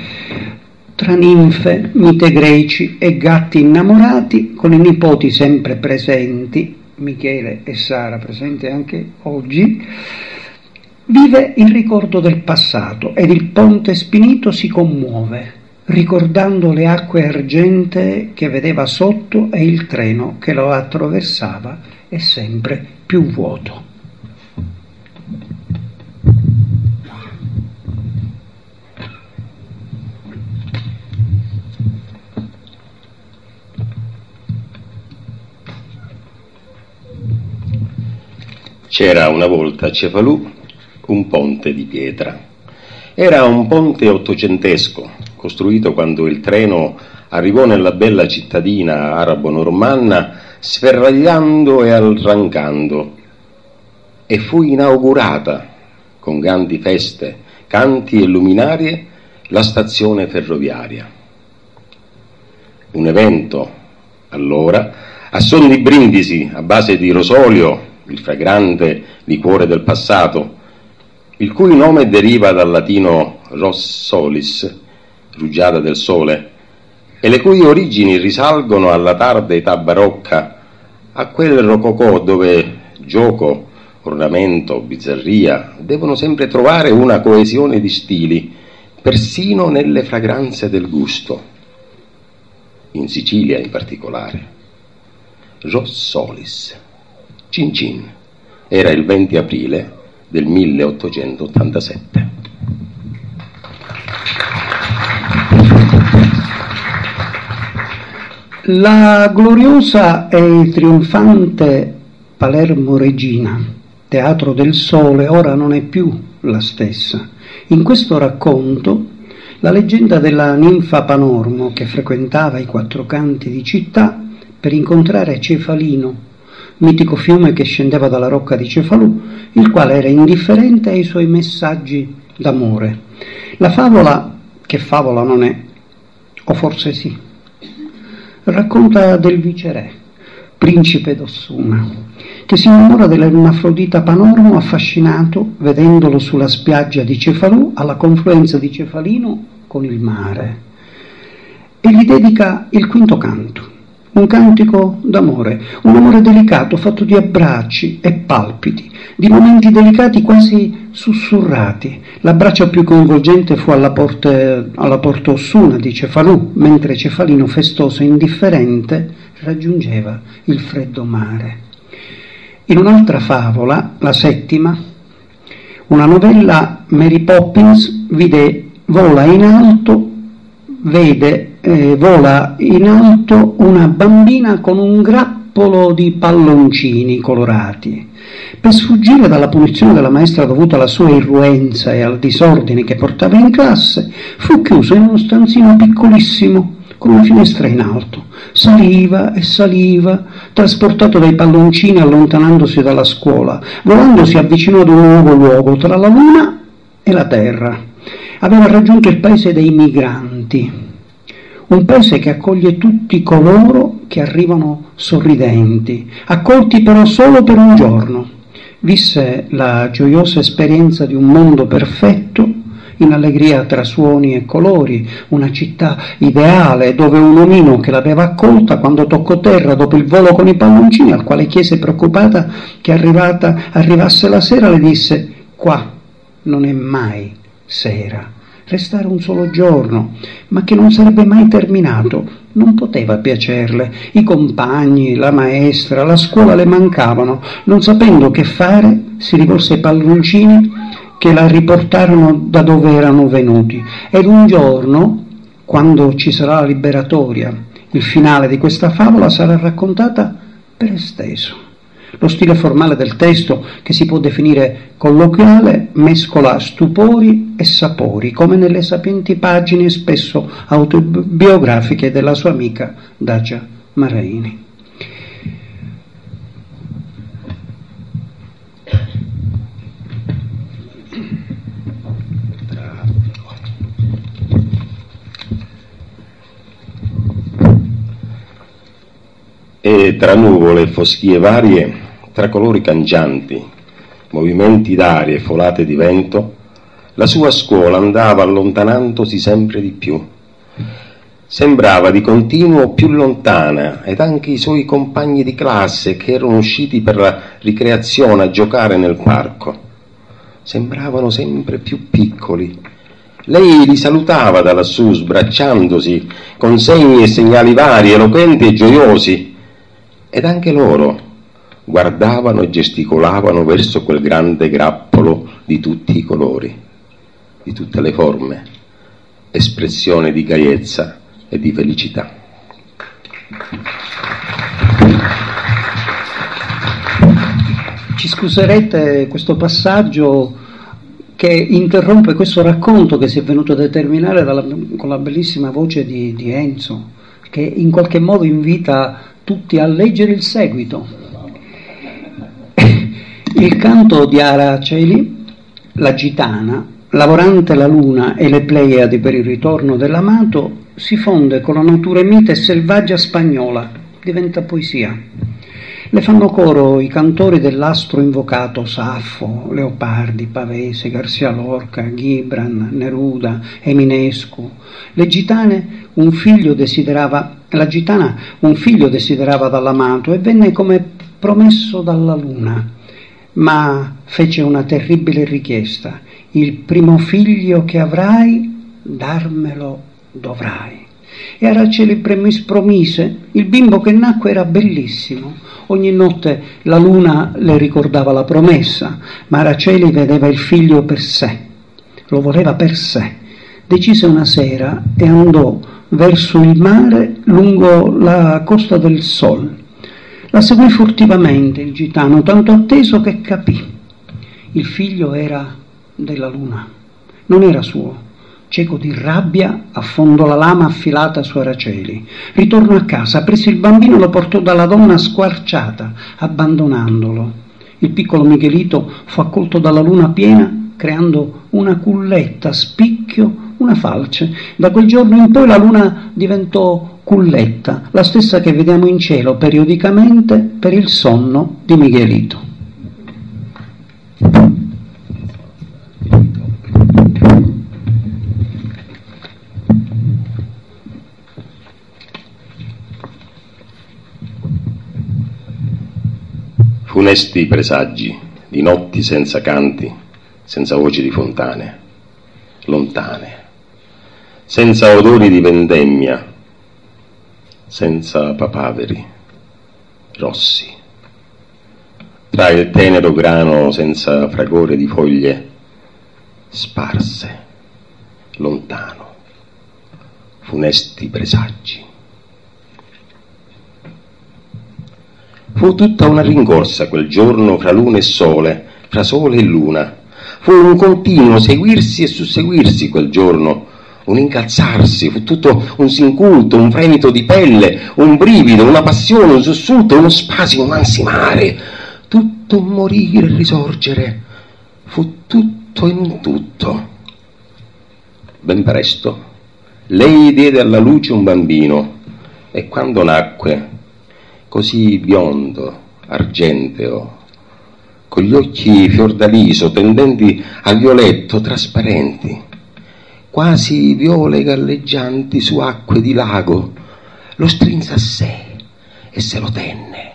Tra ninfe, mite greci e gatti innamorati, con i nipoti sempre presenti, Michele e Sara presenti anche oggi, vive il ricordo del passato, ed il ponte Spinito si commuove, ricordando le acque argentee che vedeva sotto e il treno che lo attraversava è sempre più vuoto. C'era una volta a Cefalù un ponte di pietra. Era un ponte ottocentesco, costruito quando il treno arrivò nella bella cittadina arabo-normanna, sferragliando e arrancando, e fu inaugurata con grandi feste, canti e luminarie la stazione ferroviaria. Un evento, allora, a suon di brindisi a base di rosolio, il fragrante liquore del passato, il cui nome deriva dal latino ros solis, rugiada del sole, e le cui origini risalgono alla tarda età barocca, a quel rococò dove gioco, ornamento, bizzarria devono sempre trovare una coesione di stili, persino nelle fragranze del gusto, in Sicilia in particolare. Ros solis, cin cin, era il venti aprile del milleottocentottantasette. La gloriosa e trionfante Palermo Regina, Teatro del Sole, ora non è più la stessa. In questo racconto la leggenda della ninfa Panormo che frequentava i quattro canti di città per incontrare Cefalino, mitico fiume che scendeva dalla rocca di Cefalù, il quale era indifferente ai suoi messaggi d'amore. La favola, che favola non è, o forse sì, racconta del viceré, principe d'Ossuna, che si innamora dell'ermafrodita Panormo affascinato vedendolo sulla spiaggia di Cefalù alla confluenza di Cefalino con il mare, e gli dedica il quinto canto, un cantico d'amore, un amore delicato fatto di abbracci e palpiti, di momenti delicati quasi sussurrati. L'abbraccio più coinvolgente fu alla porta, alla porta Ossuna di Cefalù, mentre Cefalino, festoso e indifferente, raggiungeva il freddo mare. In un'altra favola, la settima, una novella, Mary Poppins vide, vola in alto, vede, eh, vola in alto una bambina con un grappolo di palloncini colorati. Per sfuggire dalla punizione della maestra dovuta alla sua irruenza e al disordine che portava in classe, fu chiuso in uno stanzino piccolissimo, con una finestra in alto. Saliva e saliva, trasportato dai palloncini allontanandosi dalla scuola. Volando si avvicinò ad un nuovo luogo tra la luna e la terra. Aveva raggiunto il paese dei migranti, un paese che accoglie tutti coloro che arrivano sorridenti, accolti però solo per un giorno. Visse la gioiosa esperienza di un mondo perfetto, in allegria tra suoni e colori, una città ideale dove un omino che l'aveva accolta quando toccò terra dopo il volo con i palloncini, al quale chiese preoccupata che arrivata, arrivasse la sera, le disse: qua non è mai sera, restare un solo giorno, ma che non sarebbe mai terminato. Non poteva piacerle, i compagni, la maestra, la scuola le mancavano. Non sapendo che fare, si rivolse ai palloncini che la riportarono da dove erano venuti. Ed un giorno, quando ci sarà la liberatoria, il finale di questa favola sarà raccontata per esteso. Lo stile formale del testo, che si può definire colloquiale, mescola stupori e sapori, come nelle sapienti pagine spesso autobiografiche della sua amica Dacia Maraini. E tra nuvole e foschie varie, tra colori cangianti, movimenti d'aria e folate di vento, la sua scuola andava allontanandosi sempre di più. Sembrava di continuo più lontana, ed anche i suoi compagni di classe che erano usciti per la ricreazione a giocare nel parco sembravano sempre più piccoli. Lei li salutava da lassù, sbracciandosi con segni e segnali vari, eloquenti e gioiosi, ed anche loro guardavano e gesticolavano verso quel grande grappolo di tutti i colori, di tutte le forme, espressione di gaiezza e di felicità. Ci scuserete questo passaggio che interrompe questo racconto che si è venuto a determinare dalla, con la bellissima voce di, di Enzo, che in qualche modo invita tutti a leggere il seguito. Il canto di Araceli, la gitana, lavorante la luna e le Pleiadi per il ritorno dell'amato, si fonde con la natura mite e selvaggia spagnola, diventa poesia. Le fanno coro i cantori dell'astro invocato Saffo, Leopardi, Pavese, Garcia Lorca, Gibran, Neruda, Eminescu. Le gitane un figlio desiderava, la gitana un figlio desiderava dall'amato e venne come promesso dalla luna, ma fece una terribile richiesta: il primo figlio che avrai, darmelo dovrai. E Araceli promise, il bimbo che nacque era bellissimo. Ogni notte la luna le ricordava la promessa, ma Araceli vedeva il figlio per sé, lo voleva per sé. Decise una sera e andò verso il mare lungo la costa del Sol. La seguì furtivamente il gitano, tanto atteso che capì. Il figlio era della luna. Non era suo. Cieco di rabbia, affondò la lama affilata su Araceli. Ritornò a casa, prese il bambino e lo portò dalla donna squarciata, abbandonandolo. Il piccolo Miguelito fu accolto dalla luna piena, creando una culletta, spicchio, una falce. Da quel giorno in poi la luna diventò culletta, la stessa che vediamo in cielo periodicamente per il sonno di Miguelito. Funesti presagi di notti senza canti, senza voci di fontane, lontane, senza odori di vendemmia, senza papaveri rossi, tra il tenero grano senza fragore di foglie sparse, lontano, funesti presagi. Fu tutta una rincorsa quel giorno fra luna e sole, fra sole e luna. Fu un continuo seguirsi e susseguirsi quel giorno, un incalzarsi, fu tutto un sinculto, un fremito di pelle, un brivido, una passione, un sussulto, uno spasimo, un ansimare, tutto un morire e risorgere. Fu tutto in un tutto. Ben presto lei diede alla luce un bambino e quando nacque, così biondo, argenteo, con gli occhi fiordaliso tendenti al violetto trasparenti, quasi viole galleggianti su acque di lago, lo strinse a sé e se lo tenne.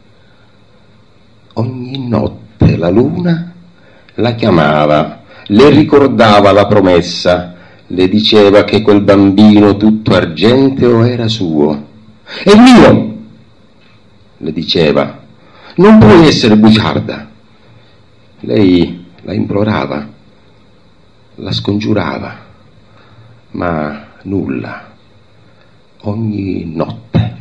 Ogni notte la luna la chiamava, le ricordava la promessa, le diceva che quel bambino tutto argenteo era suo. È mio! Le diceva, non puoi essere bugiarda. Lei la implorava, la scongiurava, ma nulla, ogni notte.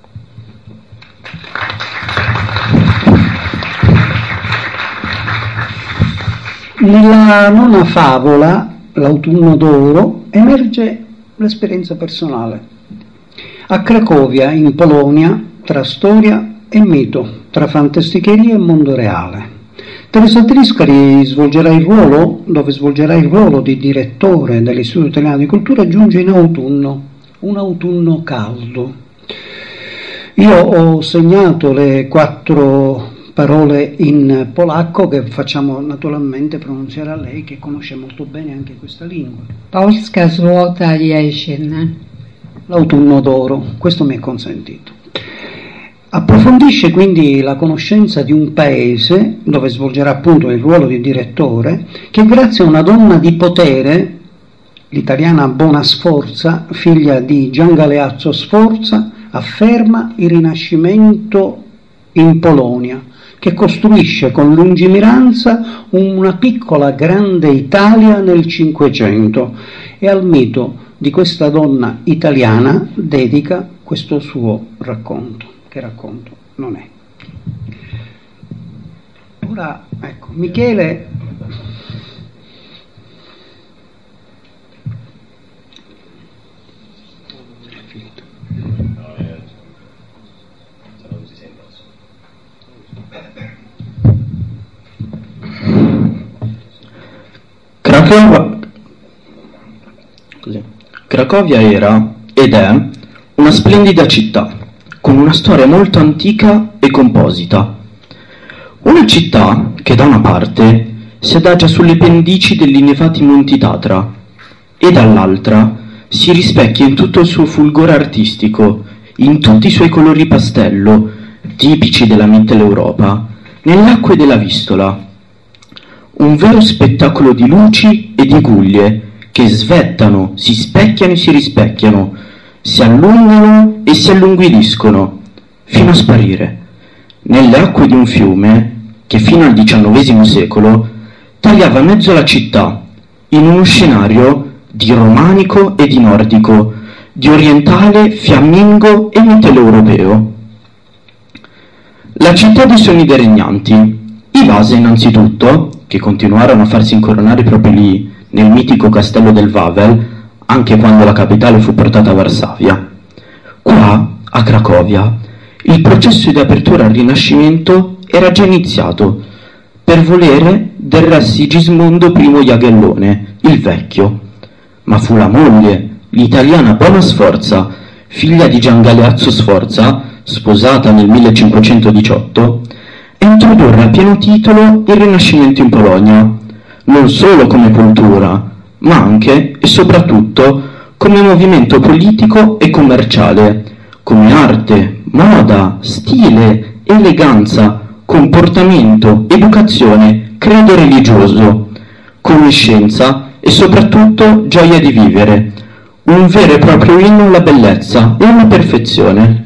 Nella nona favola, L'autunno d'oro, emerge l'esperienza personale. A Cracovia, in Polonia, tra storia e mito, tra fantasticheria e mondo reale. Teresa Triscari svolgerà il ruolo, dove svolgerà il ruolo di direttore dell'Istituto Italiano di Cultura, giunge in autunno, un autunno caldo. Io ho segnato le quattro parole in polacco che facciamo naturalmente pronunziare a lei, che conosce molto bene anche questa lingua. Polska złota jesień. L'autunno d'oro, questo mi è consentito. Approfondisce quindi la conoscenza di un paese, dove svolgerà appunto il ruolo di direttore, che grazie a una donna di potere, l'italiana Bona Sforza, figlia di Gian Galeazzo Sforza, afferma il Rinascimento in Polonia, che costruisce con lungimiranza una piccola grande Italia nel Cinquecento, e al mito di questa donna italiana dedica questo suo racconto. Che racconto non è. Ora, ecco, Michele Cracovia, così. Cracovia era ed è una splendida città con una storia molto antica e composita. Una città che da una parte si adagia sulle pendici degli innevati monti Tatra e dall'altra si rispecchia in tutto il suo fulgore artistico, in tutti i suoi colori pastello, tipici della Mitteleuropa, nelle acque della Vistola. Un vero spettacolo di luci e di guglie che svettano, si specchiano e si rispecchiano, si allungano e si allunghidiscono, fino a sparire, nelle acque di un fiume che fino al diciannovesimo secolo tagliava mezzo la città in uno scenario di romanico e di nordico, di orientale, fiammingo e mitteleuropeo. La città dei sogni dei regnanti, i Vasa innanzitutto, che continuarono a farsi incoronare proprio lì, nel mitico castello del Wawel, anche quando la capitale fu portata a Varsavia. Qua, a Cracovia, il processo di apertura al Rinascimento era già iniziato, per volere del re Sigismondo I Jagellone, il Vecchio, ma fu la moglie, l'italiana Bona Sforza, figlia di Gian Galeazzo Sforza, sposata nel millecinquecentodiciotto, a introdurre a pieno titolo il Rinascimento in Polonia, non solo come cultura, ma anche e soprattutto come movimento politico e commerciale, come arte, moda, stile, eleganza, comportamento, educazione, credo religioso, conoscenza e soprattutto gioia di vivere, un vero e proprio inno alla bellezza e alla perfezione.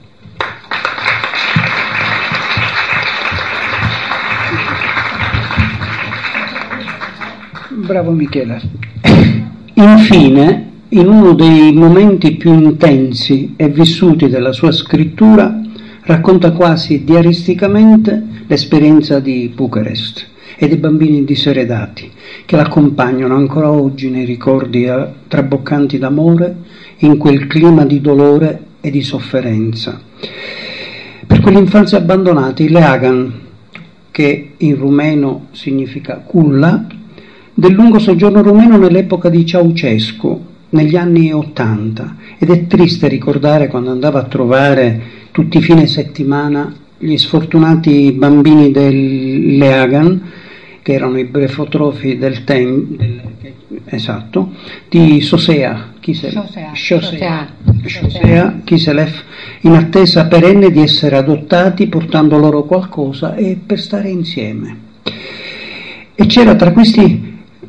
Bravo Michele. Infine, in uno dei momenti più intensi e vissuti della sua scrittura, racconta quasi diaristicamente l'esperienza di Bucarest e dei bambini diseredati che l'accompagnano ancora oggi nei ricordi traboccanti d'amore, in quel clima di dolore e di sofferenza. Per quell'infanzia abbandonati, Leagan, che in rumeno significa culla, del lungo soggiorno rumeno nell'epoca di Ceausescu, negli anni Ottanta, ed è triste ricordare quando andava a trovare tutti i fine settimana gli sfortunati bambini del Leagan, che erano i brefotrofi del Tem, del, esatto, di Sosea, Sosea Kiselev, in attesa perenne di essere adottati, portando loro qualcosa e per stare insieme. E c'era tra questi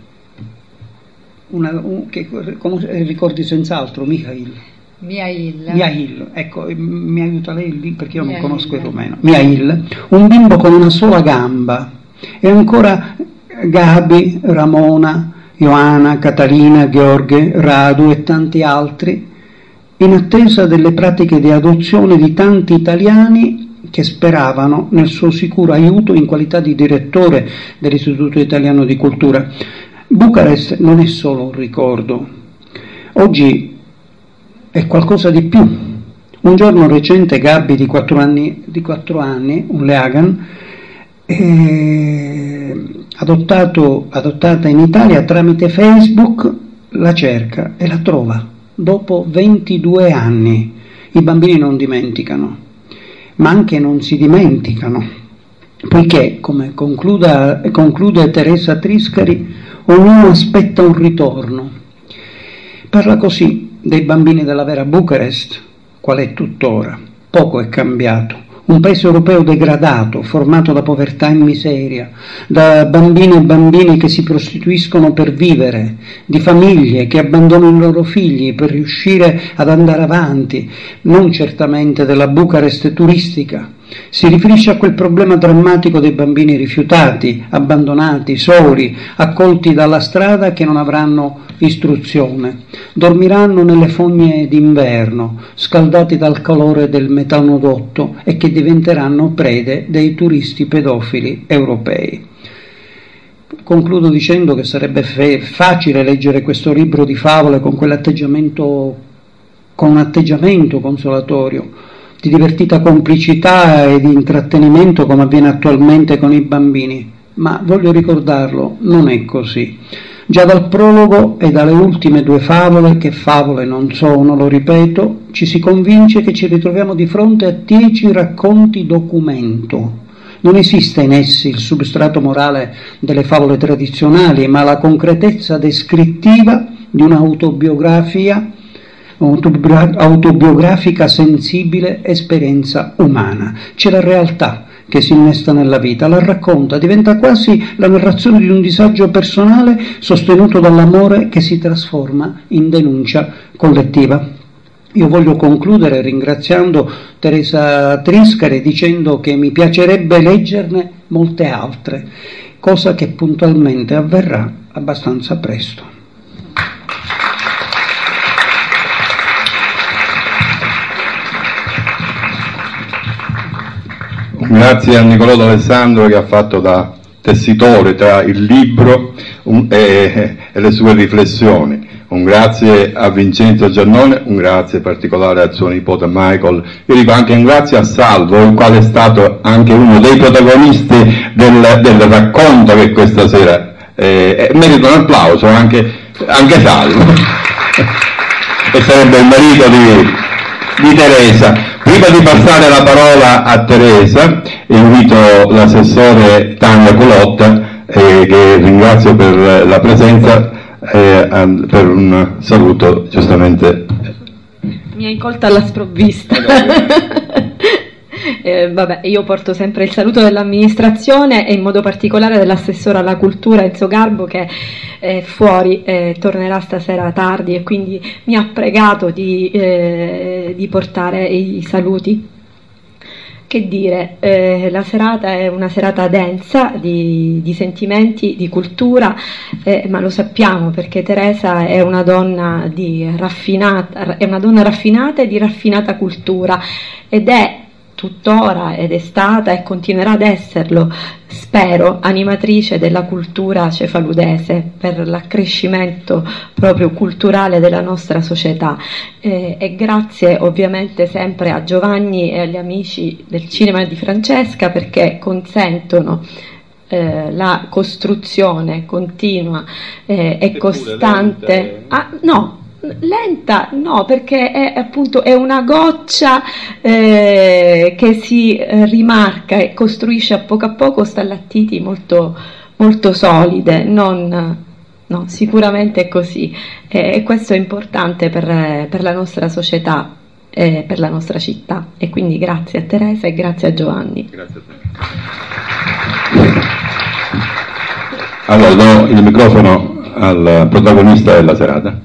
Una, un, che ricordi senz'altro, Mihail. Mihail. Mihail, ecco, mi aiuta lei lì perché io Mihail. Non conosco il rumeno. Mihail, un bimbo con una sola gamba, e ancora Gabi, Ramona, Ioana, Catalina, Gheorghe, Radu e tanti altri, in attesa delle pratiche di adozione di tanti italiani che speravano nel suo sicuro aiuto in qualità di direttore dell'Istituto Italiano di Cultura. Bucarest non è solo un ricordo, oggi è qualcosa di più. Un giorno recente Gabi di quattro anni, di quattro anni un Leagan, eh, adottato, adottata in Italia tramite Facebook, la cerca e la trova dopo ventidue anni. I bambini non dimenticano, ma anche non si dimenticano, poiché, come concluda, conclude Teresa Triscari, ognuno aspetta un ritorno. Parla così dei bambini della vera Bucarest, qual è tuttora. Poco è cambiato. Un paese europeo degradato, formato da povertà e miseria, da bambine e bambini che si prostituiscono per vivere, di famiglie che abbandonano i loro figli per riuscire ad andare avanti, non certamente della Bucarest turistica. Si riferisce a quel problema drammatico dei bambini rifiutati, abbandonati, soli, accolti dalla strada, che non avranno istruzione. Dormiranno nelle fogne d'inverno, scaldati dal calore del metanodotto, e che diventeranno prede dei turisti pedofili europei. Concludo dicendo che sarebbe fe- facile leggere questo libro di favole con quell'atteggiamento, con un atteggiamento consolatorio, di divertita complicità e di intrattenimento, come avviene attualmente con i bambini, ma voglio ricordarlo, non è così. Già dal prologo e dalle ultime due favole, che favole non sono, lo ripeto, ci si convince che ci ritroviamo di fronte a dieci racconti documento. Non esiste in essi il substrato morale delle favole tradizionali, ma la concretezza descrittiva di un'autobiografia autobiografica sensibile esperienza umana. C'è la realtà che si innesta nella vita, la racconta, diventa quasi la narrazione di un disagio personale sostenuto dall'amore che si trasforma in denuncia collettiva. Io voglio concludere ringraziando Teresa Triscari dicendo che mi piacerebbe leggerne molte altre, cosa che puntualmente avverrà abbastanza presto. Grazie a Nicolò D'Alessandro, che ha fatto da tessitore tra il libro un, e, e le sue riflessioni. Un grazie a Vincenzo Giannone, un grazie particolare al suo nipote Michael, io dico anche un grazie a Salvo, il quale è stato anche uno dei protagonisti del, del racconto che questa sera eh, merita un applauso anche, anche Salvo, e sarebbe il marito di, di Teresa. Prima di passare la parola a Teresa, invito l'assessore Tania Culotta, eh, che ringrazio per la presenza, Eh, per un saluto, giustamente. Mi hai colta alla sprovvista. eh, vabbè, io porto sempre il saluto dell'amministrazione e in modo particolare dell'assessore alla cultura Enzo Garbo, che è fuori, eh, tornerà stasera tardi e quindi mi ha pregato di, eh, di portare i saluti. Che dire, eh, la serata è una serata densa di, di sentimenti, di cultura, eh, ma lo sappiamo perché Teresa è una donna di raffinata, è una donna raffinata e di raffinata cultura, ed è tuttora, ed è stata e continuerà ad esserlo, spero, animatrice della cultura cefaludese per l'accrescimento proprio culturale della nostra società, eh, e grazie ovviamente sempre a Giovanni e agli amici del cinema di Francesca, perché consentono eh, la costruzione continua eh, e costante. Ah, no, lenta no, perché è appunto è una goccia eh, che si eh, rimarca e costruisce a poco a poco stallattiti molto, molto solide, non, no, sicuramente è così, e, e questo è importante per, per la nostra società e per la nostra città, e quindi grazie a Teresa e grazie a Giovanni. Grazie a te. Allora do il microfono al protagonista della serata.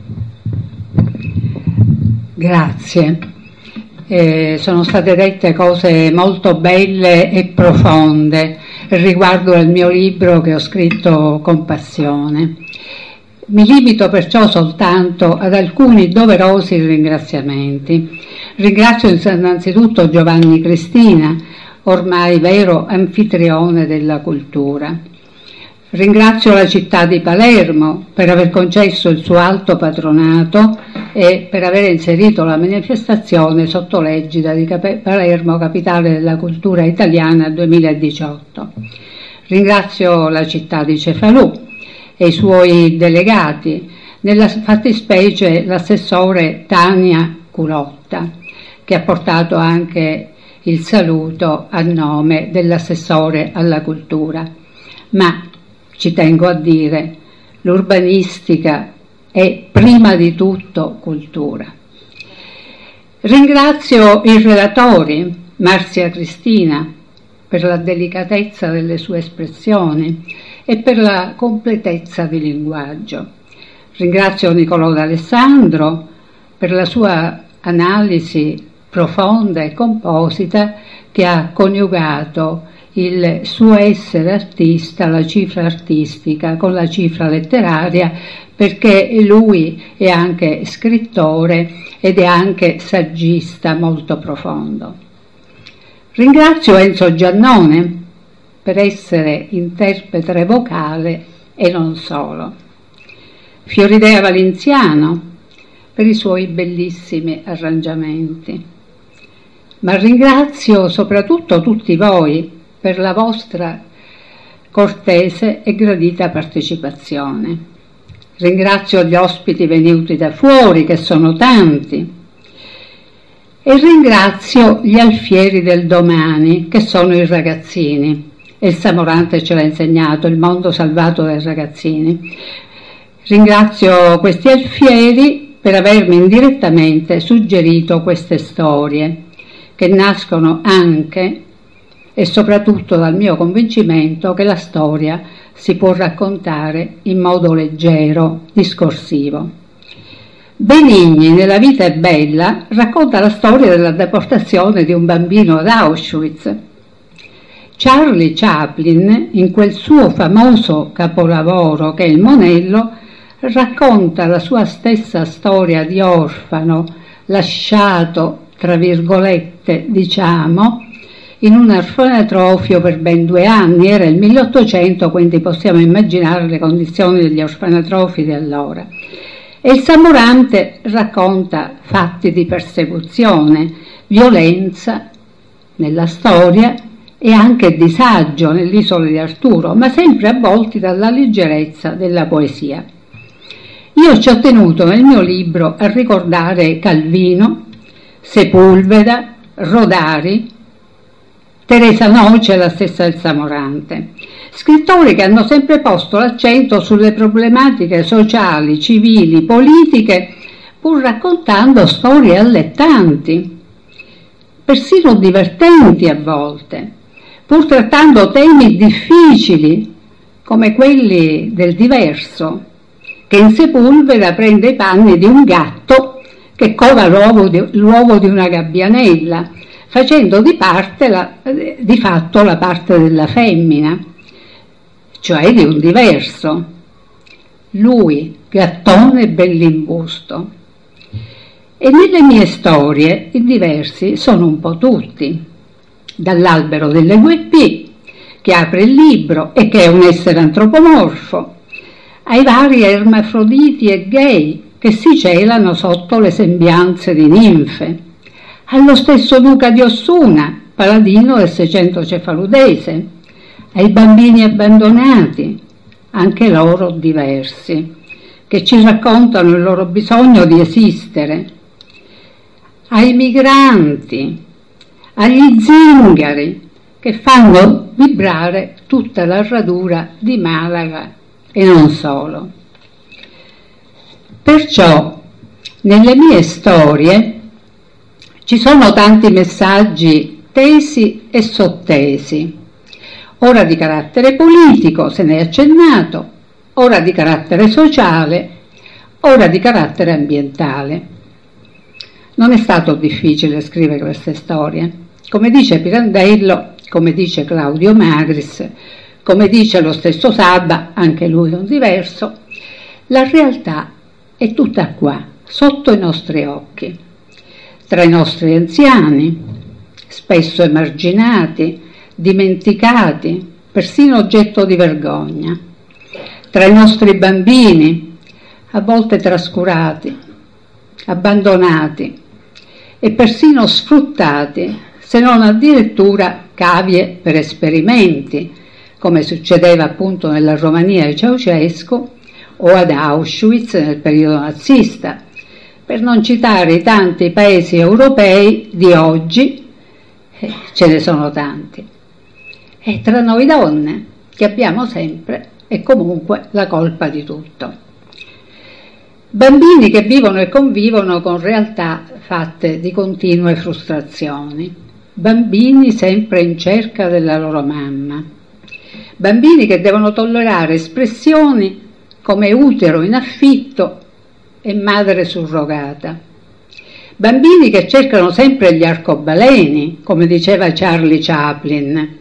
Grazie, eh, sono state dette cose molto belle e profonde riguardo al mio libro che ho scritto con passione. Mi limito perciò soltanto ad alcuni doverosi ringraziamenti. Ringrazio innanzitutto Giovanni Cristina, ormai vero anfitrione della cultura. Ringrazio la città di Palermo per aver concesso il suo alto patronato e per aver inserito la manifestazione sotto l'egida di Palermo, capitale della cultura italiana duemiladiciotto. Ringrazio la città di Cefalù e i suoi delegati, nella fattispecie l'assessore Tania Culotta, che ha portato anche il saluto a nome dell'assessore alla cultura. Ma ci tengo a dire, l'urbanistica è prima di tutto cultura. Ringrazio i relatori, Marzia Cristina, per la delicatezza delle sue espressioni e per la completezza di linguaggio. Ringrazio Nicolò D'Alessandro per la sua analisi profonda e composita, che ha coniugato il suo essere artista, la cifra artistica, con la cifra letteraria, perché lui è anche scrittore ed è anche saggista molto profondo. Ringrazio Enzo Giannone per essere interprete vocale e non solo. Fioridea Valenziano per i suoi bellissimi arrangiamenti. Ma ringrazio soprattutto tutti voi per la vostra cortese e gradita partecipazione. Ringrazio gli ospiti venuti da fuori, che sono tanti, e ringrazio gli alfieri del domani, che sono i ragazzini. Elsa Morante ce l'ha insegnato, il mondo salvato dai ragazzini. Ringrazio questi alfieri per avermi indirettamente suggerito queste storie, che nascono anche e soprattutto dal mio convincimento che la storia si può raccontare in modo leggero, discorsivo. Benigni, nella vita è bella, racconta la storia della deportazione di un bambino ad Auschwitz. Charlie Chaplin, in quel suo famoso capolavoro che è Il Monello, racconta la sua stessa storia di orfano, lasciato, tra virgolette, diciamo, in un orfanatrofio per ben due anni. Era il milleottocento, quindi possiamo immaginare le condizioni degli orfanatrofi di allora. E il Samurante racconta fatti di persecuzione, violenza nella storia e anche disagio nell'isola di Arturo, ma sempre avvolti dalla leggerezza della poesia. Io ci ho tenuto nel mio libro a ricordare Calvino, Sepulveda, Rodari, Teresa Noce e la stessa del Samurante, scrittori che hanno sempre posto l'accento sulle problematiche sociali, civili, politiche, pur raccontando storie allettanti, persino divertenti a volte, pur trattando temi difficili come quelli del diverso, che in Sepulveda prende i panni di un gatto che cova l'uovo di, l'uovo di una gabbianella, facendo di, parte la, di fatto la parte della femmina, cioè di un diverso. Lui, gattone bellimbusto. E nelle mie storie i diversi sono un po' tutti, dall'albero delle due P, che apre il libro e che è un essere antropomorfo, ai vari ermafroditi e gay che si celano sotto le sembianze di ninfe, allo stesso Duca di Ossuna, paladino del Seicento cefaludese, ai bambini abbandonati, anche loro diversi, che ci raccontano il loro bisogno di esistere, ai migranti, agli zingari, che fanno vibrare tutta la radura di Malaga e non solo. Perciò nelle mie storie ci sono tanti messaggi tesi e sottesi, ora di carattere politico, se ne è accennato, ora di carattere sociale, ora di carattere ambientale. Non è stato difficile scrivere queste storie. Come dice Pirandello, come dice Claudio Magris, come dice lo stesso Sabba, anche lui un diverso, la realtà è tutta qua, sotto i nostri occhi, tra i nostri anziani, spesso emarginati, dimenticati, persino oggetto di vergogna, tra i nostri bambini, a volte trascurati, abbandonati e persino sfruttati, se non addirittura cavie per esperimenti, come succedeva appunto nella Romania di Ceaușescu o ad Auschwitz nel periodo nazista, per non citare i tanti paesi europei di oggi, eh, ce ne sono tanti, e tra noi donne, che abbiamo sempre e comunque la colpa di tutto. Bambini che vivono e convivono con realtà fatte di continue frustrazioni, bambini sempre in cerca della loro mamma, bambini che devono tollerare espressioni come utero in affitto e madre surrogata, bambini che cercano sempre gli arcobaleni, come diceva Charlie Chaplin.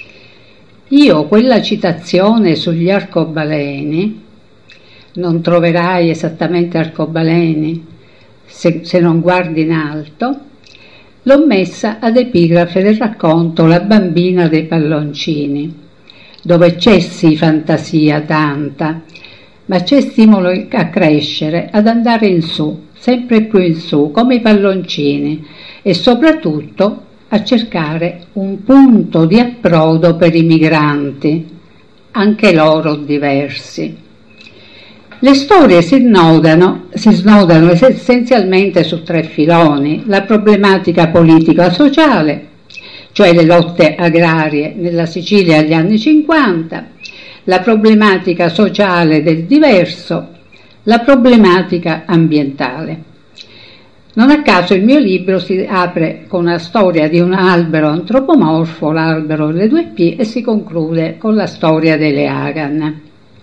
Io quella citazione sugli arcobaleni, non troverai esattamente arcobaleni se, se non guardi in alto, l'ho messa ad epigrafe del racconto La bambina dei palloncini, dove c'è sì fantasia tanta, ma c'è stimolo a crescere, ad andare in su, sempre più in su, come i palloncini, e soprattutto a cercare un punto di approdo per i migranti, anche loro diversi. Le storie si snodano, si snodano essenzialmente su tre filoni: la problematica politica-sociale, cioè le lotte agrarie nella Sicilia agli anni cinquanta, la problematica sociale del diverso, la problematica ambientale. Non a caso il mio libro si apre con una storia di un albero antropomorfo, l'albero delle due P, e si conclude con la storia delle Agan.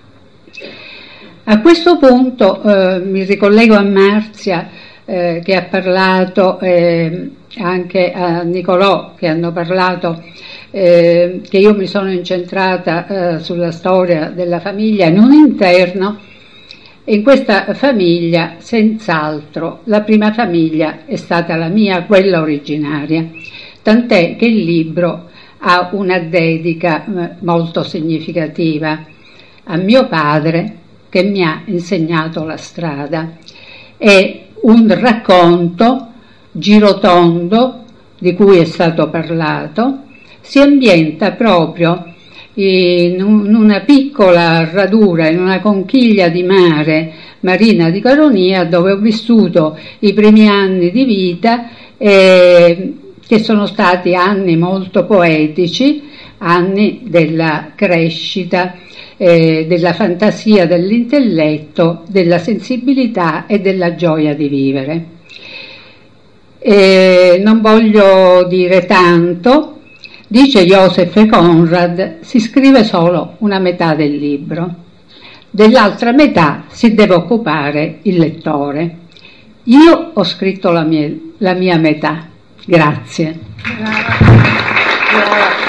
A questo punto eh, mi ricollego a Marzia eh, che ha parlato, eh, anche a Nicolò che hanno parlato, eh, che io mi sono incentrata eh, sulla storia della famiglia in un interno. In questa famiglia, senz'altro, la prima famiglia è stata la mia, quella originaria, tant'è che il libro ha una dedica eh, molto significativa a mio padre, che mi ha insegnato la strada. È un racconto girotondo di cui è stato parlato, si ambienta proprio in una piccola radura, in una conchiglia di mare, Marina di Caronia, dove ho vissuto i primi anni di vita, eh, che sono stati anni molto poetici, anni della crescita, eh, della fantasia, dell'intelletto, della sensibilità e della gioia di vivere. Eh, non voglio dire tanto. Dice Joseph Conrad, si scrive solo una metà del libro, dell'altra metà si deve occupare il lettore. Io ho scritto la mia, la mia metà. Grazie. Brava. Brava.